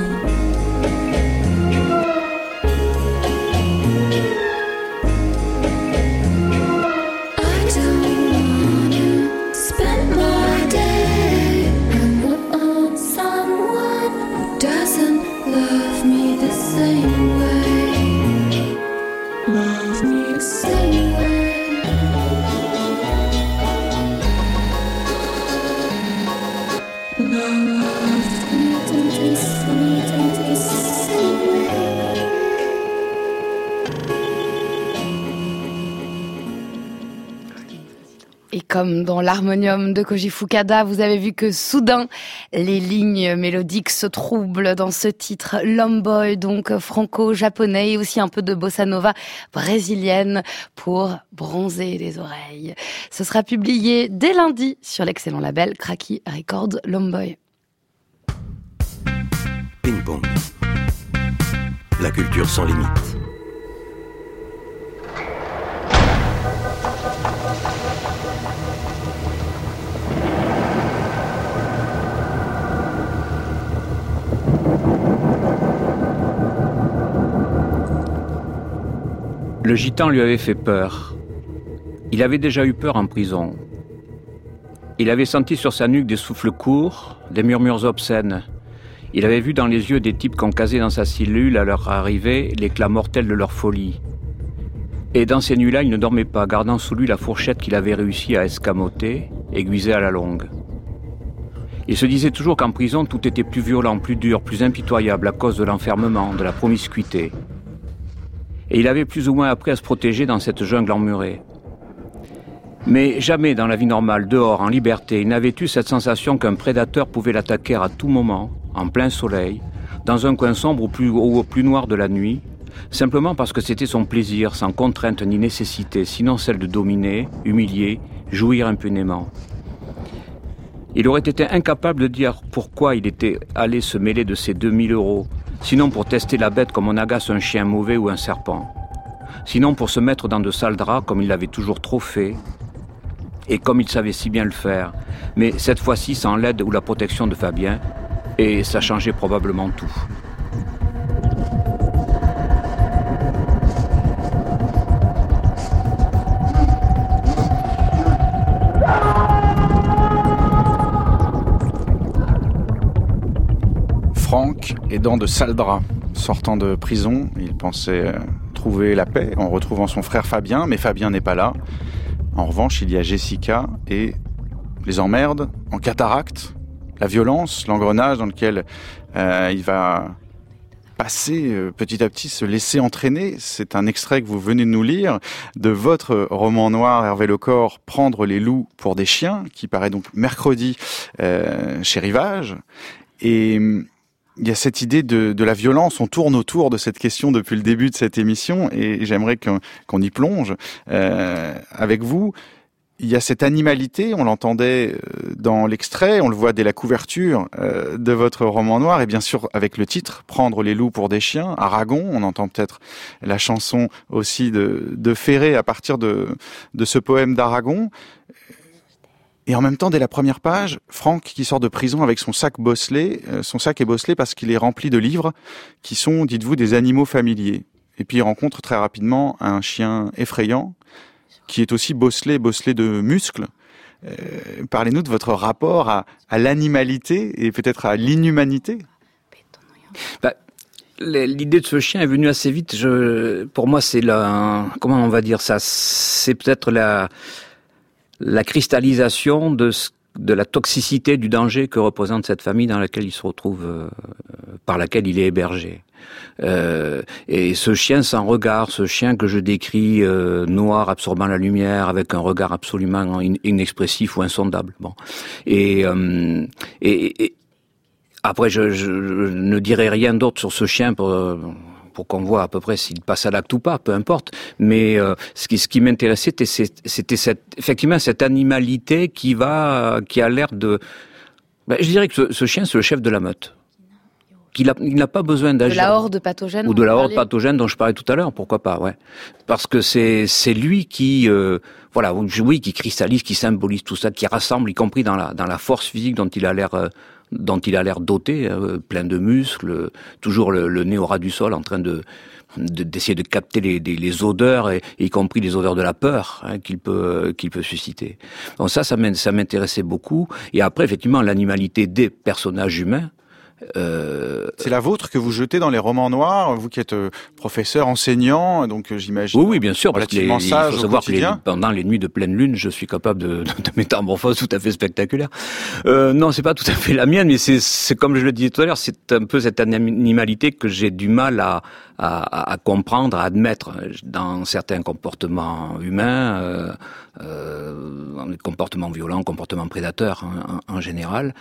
I don't wanna spend my day hung up on someone who doesn't love me the same way. Love me the same way. Love me the same way. Et comme dans l'harmonium de Koji Fukada, vous avez vu que soudain, les lignes mélodiques se troublent dans ce titre Lomboy, donc franco-japonais, et aussi un peu de bossa nova brésilienne pour bronzer les oreilles. Ce sera publié dès lundi sur l'excellent label Cracky Records Lomboy. Ping Pong. La culture sans limite. Le gitan lui avait fait peur. Il avait déjà eu peur en prison. Il avait senti sur sa nuque des souffles courts, des murmures obscènes. Il avait vu dans les yeux des types qu'encasés dans sa cellule à leur arrivée l'éclat mortel de leur folie. Et dans ces nuits-là, il ne dormait pas, gardant sous lui la fourchette qu'il avait réussi à escamoter, aiguisée à la longue. Il se disait toujours qu'en prison, tout était plus violent, plus dur, plus impitoyable à cause de l'enfermement, de la promiscuité. Et il avait plus ou moins appris à se protéger dans cette jungle emmurée. Mais jamais dans la vie normale, dehors, en liberté, il n'avait eu cette sensation qu'un prédateur pouvait l'attaquer à tout moment, en plein soleil, dans un coin sombre ou, plus, ou au plus noir de la nuit, simplement parce que c'était son plaisir, sans contrainte ni nécessité, sinon celle de dominer, humilier, jouir impunément. Il aurait été incapable de dire pourquoi il était allé se mêler de ses deux mille euros, sinon pour tester la bête comme on agace un chien mauvais ou un serpent, sinon pour se mettre dans de sales draps comme il l'avait toujours trop fait, et comme il savait si bien le faire, mais cette fois-ci sans l'aide ou la protection de Fabien, et ça changeait probablement tout. Franck est dans de sales draps. Sortant de prison, il pensait trouver la paix en retrouvant son frère Fabien, mais Fabien n'est pas là. En revanche, il y a Jessica et les emmerdes en cataracte, la violence, l'engrenage dans lequel euh, il va passer euh, petit à petit, se laisser entraîner. C'est un extrait que vous venez de nous lire de votre roman noir, Hervé Lecor, Prendre les loups pour des chiens, qui paraît donc mercredi euh, chez Rivage. Et il y a cette idée de, de la violence, on tourne autour de cette question depuis le début de cette émission, et j'aimerais qu'on, qu'on y plonge euh, avec vous. Il y a cette animalité, on l'entendait dans l'extrait, on le voit dès la couverture euh, de votre roman noir, et bien sûr avec le titre, Prendre les loups pour des chiens, Aragon, on entend peut-être la chanson aussi de, de Ferré à partir de, de ce poème d'Aragon. Et en même temps, dès la première page, Franck qui sort de prison avec son sac bosselé, euh, son sac est bosselé parce qu'il est rempli de livres qui sont, dites-vous, des animaux familiers. Et puis il rencontre très rapidement un chien effrayant qui est aussi bosselé, bosselé de muscles. Euh, parlez-nous de votre rapport à, à l'animalité et peut-être à l'inhumanité. Bah, l'idée de ce chien est venue assez vite. Je, pour moi, c'est la, comment on va dire ça, c'est peut-être la la cristallisation de, de la toxicité du danger que représente cette famille dans laquelle il se retrouve, euh, par laquelle il est hébergé. Euh, et ce chien sans regard, ce chien que je décris euh, noir, absorbant la lumière, avec un regard absolument in- inexpressif ou insondable. Bon, et, euh, et, et après, je, je, je ne dirai rien d'autre sur ce chien pour. Euh, pour qu'on voit à peu près s'il passe à l'acte ou pas, peu importe. Mais euh, ce qui, ce qui m'intéressait, c'était, c'était cette, effectivement cette animalité qui va, qui a l'air de... Ben, je dirais que ce, ce chien, c'est le chef de la meute. Qu'il a, il n'a pas besoin d'agir. De la horde pathogène. Ou de la horde pathogène dont je parlais tout à l'heure, pourquoi pas, ouais. Parce que c'est, c'est lui qui, euh, voilà, oui, qui cristallise, qui symbolise tout ça, qui rassemble, y compris dans la, dans la force physique dont il a l'air... Euh, dont il a l'air doté, euh, plein de muscles, toujours le, le nez au ras du sol, en train de, de d'essayer de capter les, les, les odeurs, et, y compris les odeurs de la peur hein, qu'il peut qu'il peut susciter. Donc ça, ça m'intéressait beaucoup. Et après, effectivement, l'animalité des personnages humains. Euh... C'est la vôtre que vous jetez dans les romans noirs, vous qui êtes euh, professeur, enseignant, donc euh, j'imagine. Oui, oui, bien sûr, parce que les, sage il faut savoir que les, pendant les nuits de pleine lune, je suis capable de, de, de métamorphoses tout à fait spectaculaires. Euh, non, c'est pas tout à fait la mienne, mais c'est, c'est comme je le disais tout à l'heure, c'est un peu cette animalité que j'ai du mal à, à, à comprendre, à admettre dans certains comportements humains, euh, euh, comportements violents, comportements prédateurs hein, en, en général.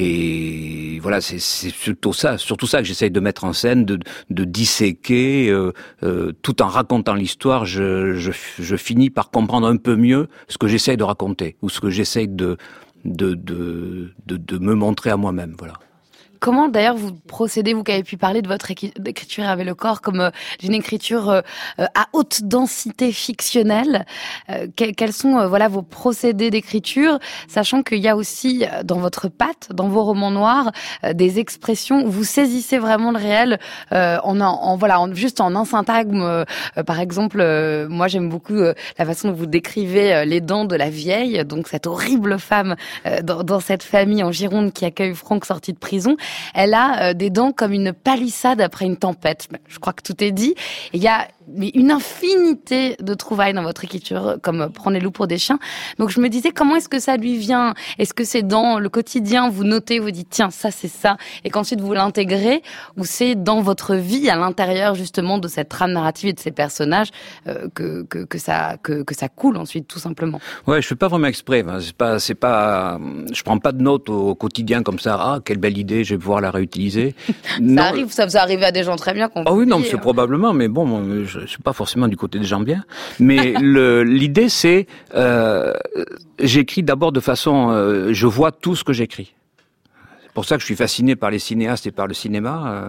Et voilà, c'est, c'est surtout ça, surtout ça que j'essaye de mettre en scène, de, de disséquer, euh, euh, tout en racontant l'histoire. Je, je, je finis par comprendre un peu mieux ce que j'essaye de raconter ou ce que j'essaye de, de, de, de, de me montrer à moi-même. Voilà. comment d'ailleurs vous procédez, vous qui avez pu parler de votre écriture avec le corps comme euh, d'une écriture euh, à haute densité fictionnelle. Euh, que, quels sont euh, voilà vos procédés d'écriture, sachant qu'il y a aussi euh, dans votre patte, dans vos romans noirs, euh, des expressions où vous saisissez vraiment le réel euh, en, en, en voilà en, juste en un syntagme. Euh, euh, par exemple, euh, moi j'aime beaucoup euh, la façon dont vous décrivez euh, les dents de la vieille, donc cette horrible femme euh, dans, dans cette famille en Gironde qui accueille Franck sorti de prison. Elle a euh, des dents comme une palissade après une tempête. Je crois que tout est dit. Il y a mais une infinité de trouvailles dans votre écriture, comme Prendre les loups pour des chiens. Donc je me disais, comment est-ce que ça lui vient? Est-ce que c'est dans le quotidien, vous notez, vous dites, tiens, ça c'est ça, et qu'ensuite vous l'intégrez, ou c'est dans votre vie, à l'intérieur justement de cette trame narrative et de ces personnages, euh, que, que, que, ça, que, que ça coule ensuite, tout simplement? Ouais, je fais pas vraiment exprès. C'est pas, c'est pas, je prends pas de notes au quotidien comme ça. Ah, quelle belle idée, je vais pouvoir la réutiliser. ça non. arrive, ça vous arrive à des gens très bien qu'on. Ah oui, non, dit, c'est hein. probablement, mais bon, je, je suis pas forcément du côté des gens bien, mais le, l'idée c'est, euh, j'écris d'abord de façon, euh, je vois tout ce que j'écris. C'est pour ça que je suis fasciné par les cinéastes et par le cinéma. Euh,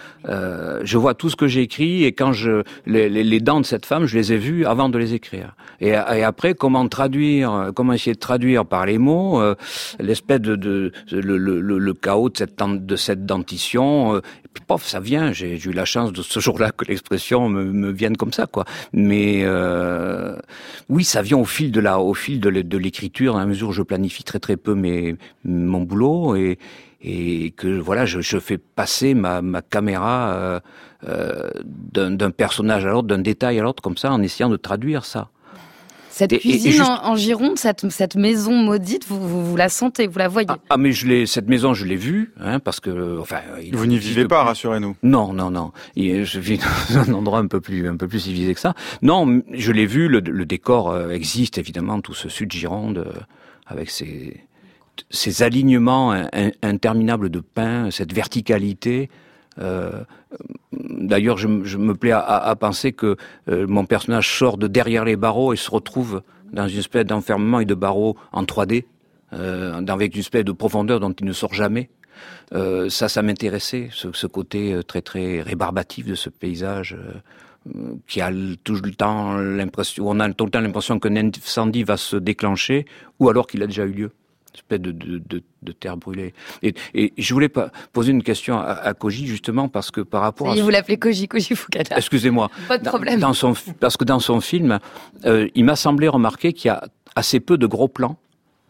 euh, je vois tout ce que j'ai écrit et quand je les, les, les dents de cette femme, je les ai vues avant de les écrire. Et, et après, comment traduire, comment essayer de traduire par les mots euh, l'espèce de, de le, le, le chaos de cette de cette dentition. Euh, et puis, pof, ça vient. J'ai, j'ai eu la chance de ce jour-là que l'expression me, me vienne comme ça, quoi. Mais euh, oui, ça vient au fil de la, au fil de, de l'écriture, dans la mesure où je planifie très très peu mes mon boulot et et que voilà, je, je fais passer ma, ma caméra euh, euh, d'un, d'un personnage à l'autre, d'un détail à l'autre, comme ça, en essayant de traduire ça. Cette et, cuisine et juste... en, en Gironde, cette, cette maison maudite, vous, vous, vous la sentez, vous la voyez? Ah, ah mais je l'ai, cette maison, je l'ai vue, hein, parce que, enfin, il vous n'y vivez pas, rassurez-nous. Non, non, non. Et je vis dans un endroit un peu plus, un peu plus civilisé que ça. Non, je l'ai vu. Le, le décor euh, existe évidemment, tout ce sud Gironde euh, avec ses ces alignements in, interminables de pins, cette verticalité. Euh, d'ailleurs, je, je me plais à, à, à penser que euh, mon personnage sort de derrière les barreaux et se retrouve dans une espèce d'enfermement et de barreaux en trois D, euh, avec une espèce de profondeur dont il ne sort jamais. Euh, ça, ça m'intéressait, ce, ce côté très très rébarbatif de ce paysage. Euh, qui a tout le temps l'impression, on a tout le temps l'impression qu'un incendie va se déclencher, ou alors qu'il a déjà eu lieu. Espèce de, de, de, de terre brûlée. Et, et je voulais pas poser une question à, à Koji, justement, parce que par rapport Ça y est, à... vous l'appelez Koji, Koji Fukada. Excusez-moi. Pas de problème. Dans, dans son, parce que dans son film, euh, il m'a semblé remarquer qu'il y a assez peu de gros plans,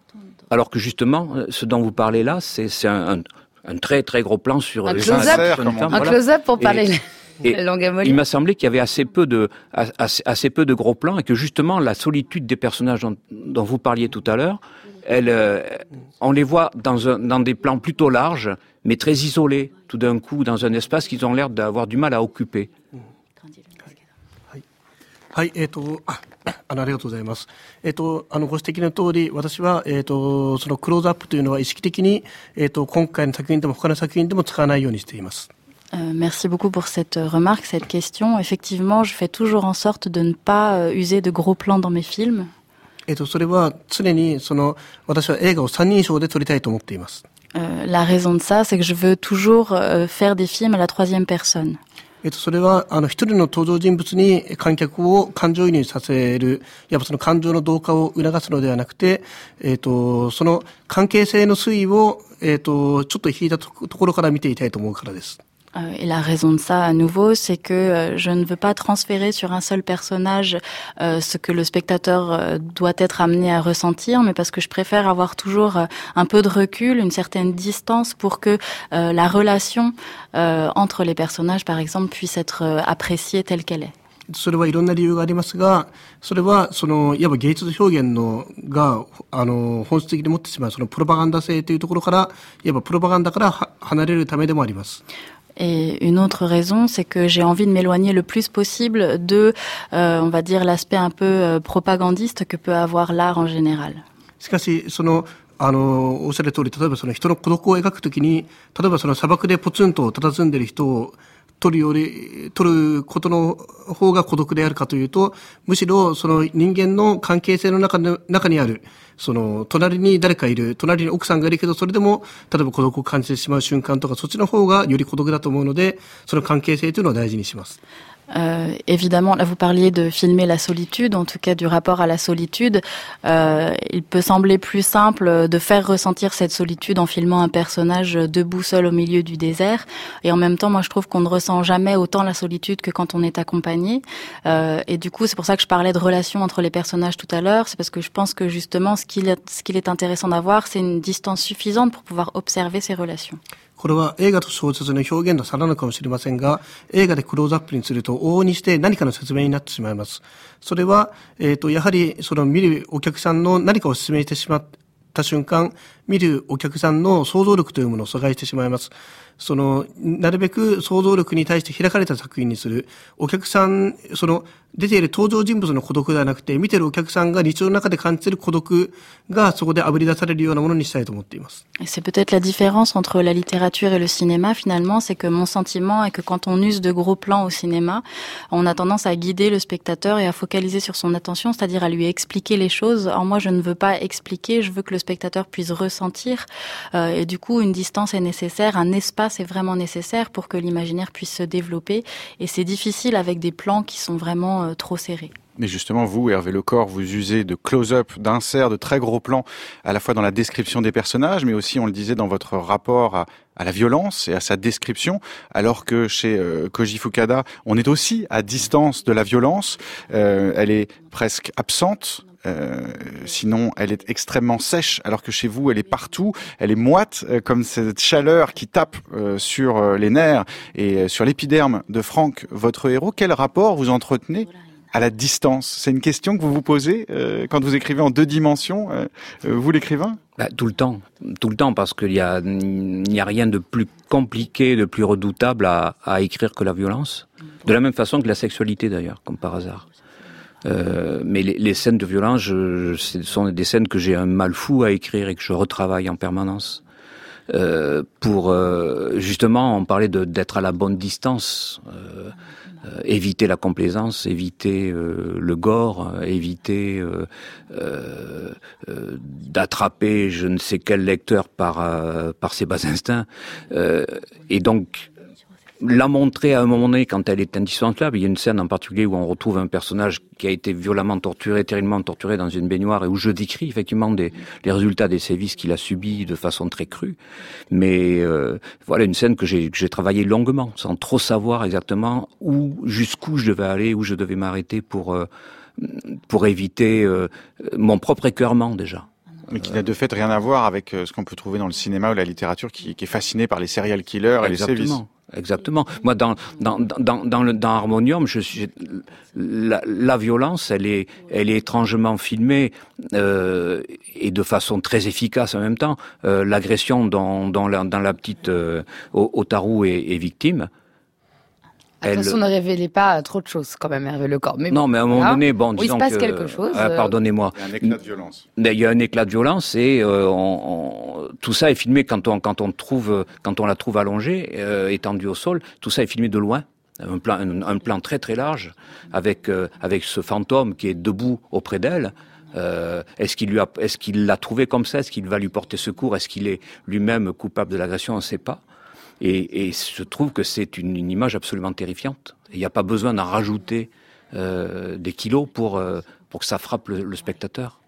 alors que justement, ce dont vous parlez là, c'est, c'est un, un, un très très gros plan sur... Un close-up, un voilà. close-up pour parler... Et, Et il m'a semblé qu'il y avait assez peu de assez, assez peu de gros plans et que justement la solitude des personnages dont, dont vous parliez tout à l'heure, elle, euh, on les voit dans, un, dans des plans plutôt larges, mais très isolés, tout d'un coup, dans un espace qu'ils ont l'air d'avoir du mal à occuper. はい、えっと、あの、ありがとうございます。えっと、あの、ご指摘の通り、私は、えっと、そのクローズアップというのは意識的に、えっと、今回の作品でも他の作品でも使わないようにしています。 Euh, merci beaucoup pour cette remarque, cette question. Effectivement, je fais toujours en sorte de ne pas euh, user de gros plans dans mes films. えっと、それは常にその私は映画を三人称で撮りたいと思っています。 Euh, la raison de ça, c'est que je veux toujours euh, faire des films à la troisième personne. えっと、それはあの一人の登場人物に観客を感情移入させる、やっぱその感情の同化を促すのではなくて、えっと、その関係性の推移をえっとちょっと引いたところから見ていたいと思うからです。 Et la raison de ça, à nouveau, c'est que euh, je ne veux pas transférer sur un seul personnage euh, ce que le spectateur euh, doit être amené à ressentir, mais parce que je préfère avoir toujours euh, un peu de recul, une certaine distance pour que euh, la relation euh, entre les personnages, par exemple, puisse être euh, appréciée telle qu'elle est. それはいろんな理由がありますが、それはそのいわば芸術表現のがあの本質的に持ってしまうそのプロパガンダ性というところから、いわばプロパガンダから離れるためでもあります。 Et une autre raison, c'est que j'ai envie de m'éloigner le plus possible de, euh, on va dire, l'aspect un peu euh, propagandiste que peut avoir l'art en général. しかしそのあのおっしゃる通り、例えばその人の孤独を描くときに、例えばその砂漠でポツンと佇んでいる人を取るより、取ることの方が孤独であるかというと、むしろその人間の関係性の中の中にある、その隣に誰かいる、隣に奥さんがいるけど、それでも例えば孤独を感じてしまう瞬間とか、そっちの方がより孤独だと思うので、その関係性というのを大事にします。 Euh, évidemment, là vous parliez de filmer la solitude, en tout cas du rapport à la solitude. Euh, il peut sembler plus simple de faire ressentir cette solitude en filmant un personnage debout seul au milieu du désert. Et en même temps, moi je trouve qu'on ne ressent jamais autant la solitude que quand on est accompagné. Euh, et du coup, c'est pour ça que je parlais de relation entre les personnages tout à l'heure. C'est parce que je pense que justement, ce qu'il est, ce qu'il est intéressant d'avoir, c'est une distance suffisante pour pouvoir observer ces relations. これは映画と小説の表現の差なのかもしれませんが、映画でクローズアップにすると往々にして何かの説明になってしまいます。それは、えっと、やはりその見るお客さんの何かを説明してしまった瞬間、見るお客さんの想像力というものを阻害してしまいます。その、なるべく想像力に対して開かれた作品にする。お客さん、その、出ている登場人物の孤独ではなくて、見ているお客さんが日常の中で感じている孤独がそこで炙り出されるようなものにしたいと思っています。 C'est peut-être la différence entre la littérature et le cinéma finalement, c'est que mon sentiment est que quand on use de gros plans au cinéma, on a tendance à guider le spectateur et à focaliser sur son attention, c'est-à-dire à lui expliquer les choses. Or moi je ne veux pas expliquer, je veux que le spectateur puisse ressentir euh, et du coup une distance est nécessaire, un espace est vraiment nécessaire pour que l'imaginaire puisse se développer et c'est difficile avec des plans qui sont vraiment euh, trop serrés. Mais justement, vous, Hervé Lecor, vous usez de close-up, d'inserts, de très gros plans, à la fois dans la description des personnages, mais aussi, on le disait, dans votre rapport à, à la violence et à sa description, alors que chez euh, Koji Fukada, on est aussi à distance de la violence. Euh, elle est presque absente. Euh, sinon, elle est extrêmement sèche, alors que chez vous, elle est partout. Elle est moite, euh, comme cette chaleur qui tape euh, sur euh, les nerfs et euh, sur l'épiderme de Franck, votre héros. Quel rapport vous entretenez à la distance? C'est une question que vous vous posez euh, quand vous écrivez en deux dimensions, euh, euh, vous l'écrivain? Bah, tout le temps, tout le temps, parce qu'il y a, il n'y a rien de plus compliqué, de plus redoutable à, à écrire que la violence. De la même façon que la sexualité d'ailleurs, comme par hasard. Euh, mais les, les scènes de violence, je, je, ce sont des scènes que j'ai un mal fou à écrire et que je retravaille en permanence. Euh, pour euh, justement, on parlait de, d'être à la bonne distance, euh, euh, éviter la complaisance, éviter euh, le gore, euh, éviter euh, euh, euh, d'attraper je ne sais quel lecteur par euh, par ses bas instincts, euh, et donc la montrer à un moment donné quand elle est indispensable. Il y a une scène en particulier où on retrouve un personnage qui a été violemment torturé, terriblement torturé dans une baignoire et où je décris effectivement des, les résultats des sévices qu'il a subis de façon très crue. Mais euh, voilà une scène que j'ai, que j'ai travaillée longuement, sans trop savoir exactement où, jusqu'où je devais aller, où je devais m'arrêter pour euh, pour éviter euh, mon propre écœurement déjà. Mais qui n'a de fait rien à voir avec ce qu'on peut trouver dans le cinéma ou la littérature, qui, qui est fasciné par les serial killers et Exactement. les sévices. Exactement. Moi, dans dans dans dans le dans Harmonium, je suis la, la violence, elle est elle est étrangement filmée euh, et de façon très efficace en même temps. Euh, l'agression dont dont la, dans la petite euh, Otaru est, est victime. Attention, elle... ne révélez pas trop de choses quand même, Hervé Lecor. Mais non, bon, mais à un moment là, donné, bon, disons il se passe que, quelque chose. Euh, pardonnez-moi. Il y a un éclat de violence. Il y a un éclat de violence et euh, on, on, tout ça est filmé quand on quand on trouve quand on la trouve allongée, euh, étendue au sol. Tout ça est filmé de loin, un plan un, un plan très très large avec euh, avec ce fantôme qui est debout auprès d'elle. Euh, est-ce qu'il lui a, est-ce qu'il l'a trouvé comme ça? Est-ce qu'il va lui porter secours? Est-ce qu'il est lui-même coupable de l'agression? On ne sait pas. Et, et je trouve que c'est une, une image absolument terrifiante. Il n'y a pas besoin d'en rajouter euh, des kilos pour, euh, pour que ça frappe le, le spectateur.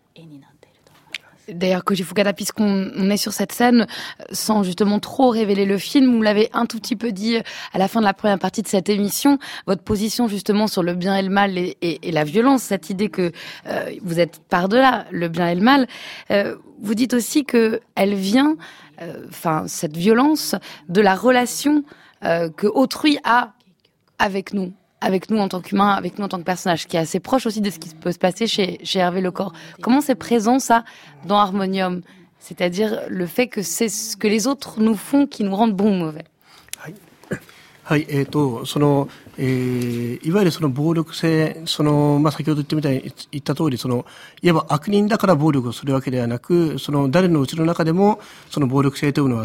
D'ailleurs, Koji Fukada, puisqu'on on est sur cette scène, sans justement trop révéler le film, vous l'avez un tout petit peu dit à la fin de la première partie de cette émission, votre position justement sur le bien et le mal et, et, et la violence, cette idée que euh, vous êtes par-delà le bien et le mal, euh, vous dites aussi que elle vient, enfin euh, cette violence, de la relation euh, que autrui a avec nous. avec nous en tant qu'humains, avec nous en tant que personnages, qui est assez proche aussi de ce qui peut se passer chez, chez Hervé Lecor. Comment c'est présent, ça, dans Harmonium? C'est-à-dire le fait que c'est ce que les autres nous font qui nous rendent bons ou mauvais. はい、えっと、その、 えー、いわゆるその暴力性、その、まあ、先ほど言ったみたいに言った通り、その、いわば悪人だから暴力をするわけではなく、その、誰のうちの中でも、その暴力性というのがあって、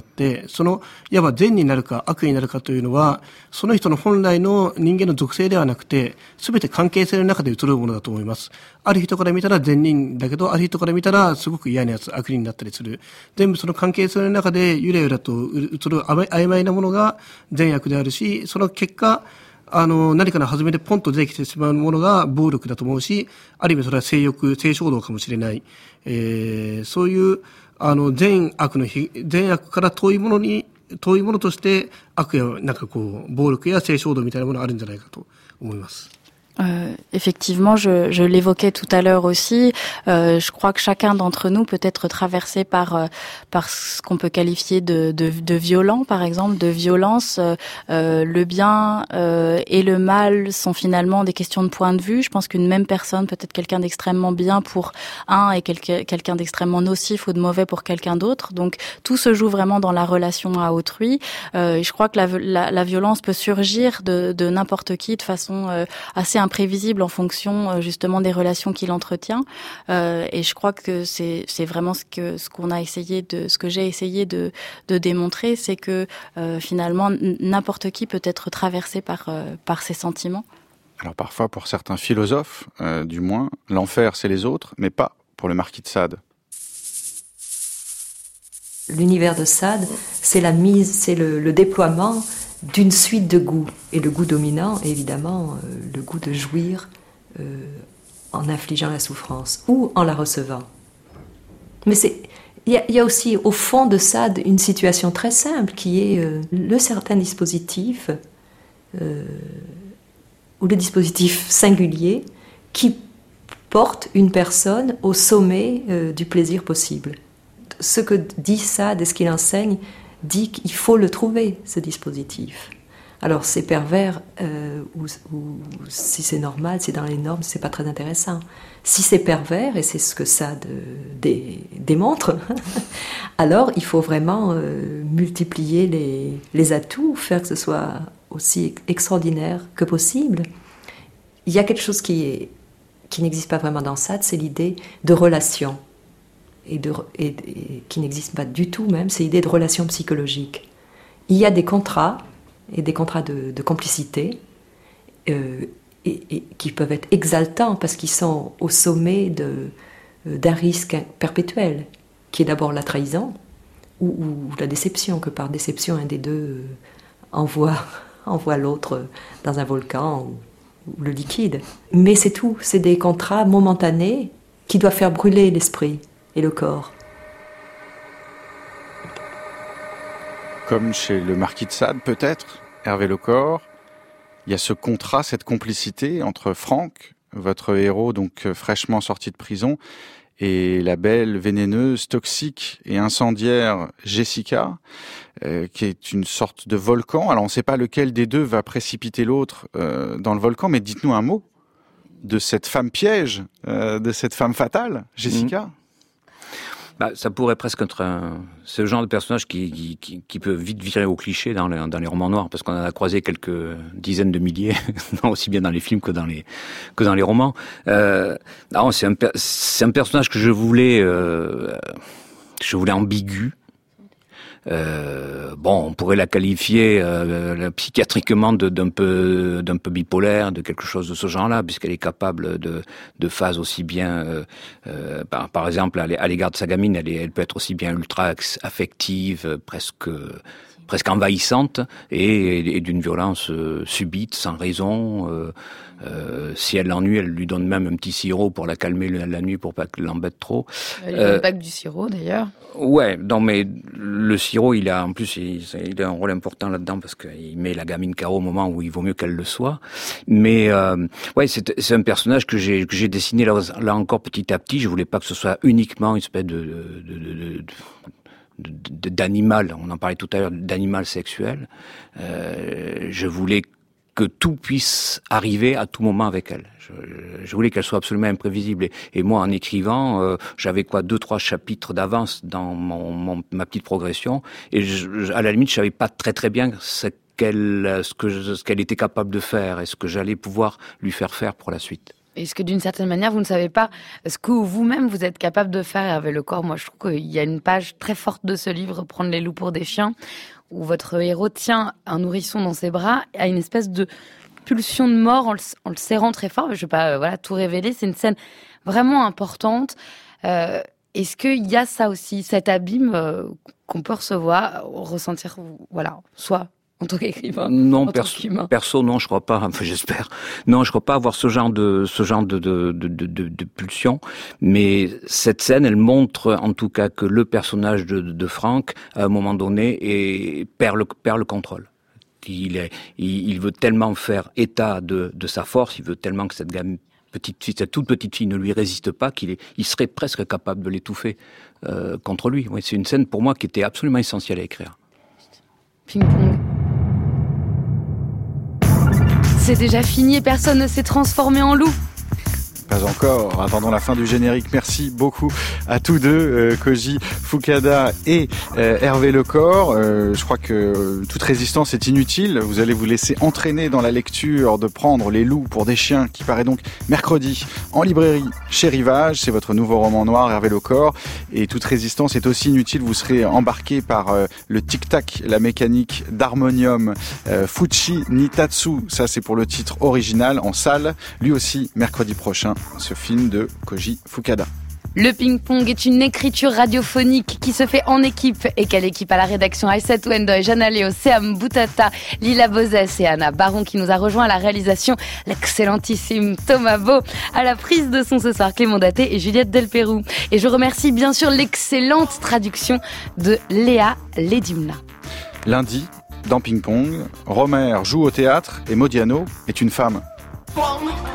その、いわば善になるか悪になるかというのは、その人の本来の人間の属性ではなくて、すべて関係性の中で映るものだと思います。ある人から見たら善人だけど、ある人から見たらすごく嫌なやつ、悪人だったりする。全部その関係性の中でゆらゆらと映る曖昧なものが善悪であるし、その結果、あの、何かの弾みでポンと出てきてしまうものが暴力だと思うし、ある意味それは性欲、性衝動かもしれない。えー、そういう、あの、善悪の、善悪から遠いものに、遠いものとして悪や、なんかこう、暴力や性衝動みたいなものがあるんじゃないかと思います。 Euh, effectivement, je, je l'évoquais tout à l'heure aussi. Euh, je crois que chacun d'entre nous peut être traversé par euh, par ce qu'on peut qualifier de de, de violent, par exemple, de violence. Euh, le bien euh, et le mal sont finalement des questions de point de vue. Je pense qu'une même personne peut être quelqu'un d'extrêmement bien pour un et quelqu'un quelqu'un d'extrêmement nocif ou de mauvais pour quelqu'un d'autre. Donc tout se joue vraiment dans la relation à autrui. Euh, et je crois que la, la, la violence peut surgir de, de n'importe qui de façon euh, assez imprévisible en fonction justement des relations qu'il entretient, euh, et je crois que c'est c'est vraiment ce que ce qu'on a essayé de ce que j'ai essayé de de démontrer, c'est que euh, finalement n'importe qui peut être traversé par euh, par ces sentiments. Alors parfois pour certains philosophes, euh, du moins, l'enfer c'est les autres, mais pas pour le marquis de Sade. L'univers de Sade, c'est la mise, c'est le, le déploiement d'une suite de goûts. Et le goût dominant, évidemment, euh, le goût de jouir euh, en infligeant la souffrance ou en la recevant. Mais c'est, il y, y a aussi au fond de Sade une situation très simple qui est euh, le certain dispositif euh, ou le dispositif singulier qui porte une personne au sommet euh, du plaisir possible. Ce que dit Sade et ce qu'il enseigne dit qu'il faut le trouver, ce dispositif. Alors c'est pervers, euh, ou, ou si c'est normal, c'est dans les normes, c'est pas très intéressant. Si c'est pervers, et c'est ce que Sade dé, démontre, alors il faut vraiment euh, multiplier les, les atouts, faire que ce soit aussi extraordinaire que possible. Il y a quelque chose qui, est, qui n'existe pas vraiment dans Sade, c'est l'idée de relation. Et, de, et, et qui n'existe pas du tout même, c'est l'idée de relation psychologique. Il y a des contrats, et des contrats de, de complicité, euh, et, et, qui peuvent être exaltants parce qu'ils sont au sommet de, euh, d'un risque perpétuel, qui est d'abord la trahison, ou, ou la déception, que par déception un des deux euh, envoie, envoie l'autre dans un volcan, ou, ou le liquide. Mais c'est tout, c'est des contrats momentanés qui doivent faire brûler l'esprit et le corps. Comme chez le marquis de Sade, peut-être, Hervé Lecor, il y a ce contrat, cette complicité entre Franck, votre héros donc fraîchement sorti de prison, et la belle, vénéneuse, toxique et incendiaire Jessica, euh, qui est une sorte de volcan. Alors on ne sait pas lequel des deux va précipiter l'autre euh, dans le volcan, mais dites-nous un mot de cette femme piège, euh, de cette femme fatale, Jessica. Mmh. Bah, ça pourrait presque être un... C'est le genre de personnage qui, qui, qui peut vite virer au cliché dans les, dans les romans noirs, parce qu'on en a croisé quelques dizaines de milliers, aussi bien dans les films que dans les, que dans les romans. Euh, non, c'est un, c'est un personnage que je voulais, euh, je voulais ambigu. Euh, bon, on pourrait la qualifier euh, psychiatriquement de, d'un peu, d'un peu bipolaire, de quelque chose de ce genre-là, puisqu'elle est capable de, de phases aussi bien, euh, euh, par, par exemple, à l'égard de sa gamine, elle, est, elle peut être aussi bien ultra affective, presque, presque envahissante, et, et d'une violence euh, subite, sans raison. Euh, Euh, si elle l'ennuie, elle lui donne même un petit sirop pour la calmer la, la nuit, pour pas qu'elle l'embête trop. Elle euh, pas que du sirop d'ailleurs. Ouais, non mais le sirop, il a en plus, il, il a un rôle important là-dedans parce qu'il met la gamine K O au moment où il vaut mieux qu'elle le soit. Mais euh, ouais, c'est, c'est un personnage que j'ai que j'ai dessiné là, là encore petit à petit. Je voulais pas que ce soit uniquement une espèce de, de, de, de, de d'animal. On en parlait tout à l'heure, d'animal sexuel. Euh, je voulais que tout puisse arriver à tout moment avec elle. Je, je voulais qu'elle soit absolument imprévisible. Et, et moi, en écrivant, euh, j'avais quoi, deux, trois chapitres d'avance dans mon, mon, ma petite progression. Et je, je, à la limite, je savais pas très très bien ce qu'elle, ce que, je, ce qu'elle était capable de faire et ce que j'allais pouvoir lui faire faire pour la suite. Est-ce que d'une certaine manière, vous ne savez pas ce que vous-même vous êtes capable de faire, Hervé Lecor? Moi, je trouve qu'il y a une page très forte de ce livre, Prendre les loups pour des chiens, où votre héros tient un nourrisson dans ses bras, a une espèce de pulsion de mort en le, en le serrant très fort. Je ne vais pas euh, voilà, tout révéler, c'est une scène vraiment importante. Euh, est-ce qu'il y a ça aussi, cet abîme euh, qu'on peut recevoir, ressentir, voilà, soit en tant qu'écrivain, non, en perso, tant qu'humain? Perso, non, je crois pas. Enfin, j'espère. Non, je crois pas avoir ce genre de ce genre de de de de, de, de pulsion. Mais cette scène, elle montre en tout cas que le personnage de, de Franck, à un moment donné, est, perd le perd le contrôle. Il est, il, il veut tellement faire état de de sa force, il veut tellement que cette gamme petite fille, cette toute petite fille ne lui résiste pas, qu'il est, il serait presque capable de l'étouffer euh, contre lui. Oui, c'est une scène pour moi qui était absolument essentielle à écrire. Ping-pong. C'est déjà fini et personne ne s'est transformé en loup. Pas encore. Attendons la fin du générique. Merci beaucoup à tous deux, euh, Koji Fukada et euh, Hervé Lecor. Euh, je crois que euh, toute résistance est inutile. Vous allez vous laisser entraîner dans la lecture de Prendre les loups pour des chiens, qui paraît donc mercredi en librairie chez Rivage. C'est votre nouveau roman noir, Hervé Lecor. Et toute résistance est aussi inutile. Vous serez embarqué par euh, le tic-tac, la mécanique d'harmonium euh, Fuchi Nitatsu. Ça, c'est pour le titre original en salle. Lui aussi, mercredi prochain. Ce film de Koji Fukada. Le ping-pong est une écriture radiophonique qui se fait en équipe. Et quelle équipe? À la rédaction, Aïssatou Endoy, Jeanne Léo, Seam Boutata, Lila Bozès et Anna Baron, qui nous a rejoint à la réalisation, l'excellentissime Thomas Beau, à la prise de son ce soir, Clément Daté et Juliette Delpérou. Et je remercie bien sûr l'excellente traduction de Léa Ledimna. Lundi, dans Ping-Pong, Romer joue au théâtre et Modiano est une femme. Pong.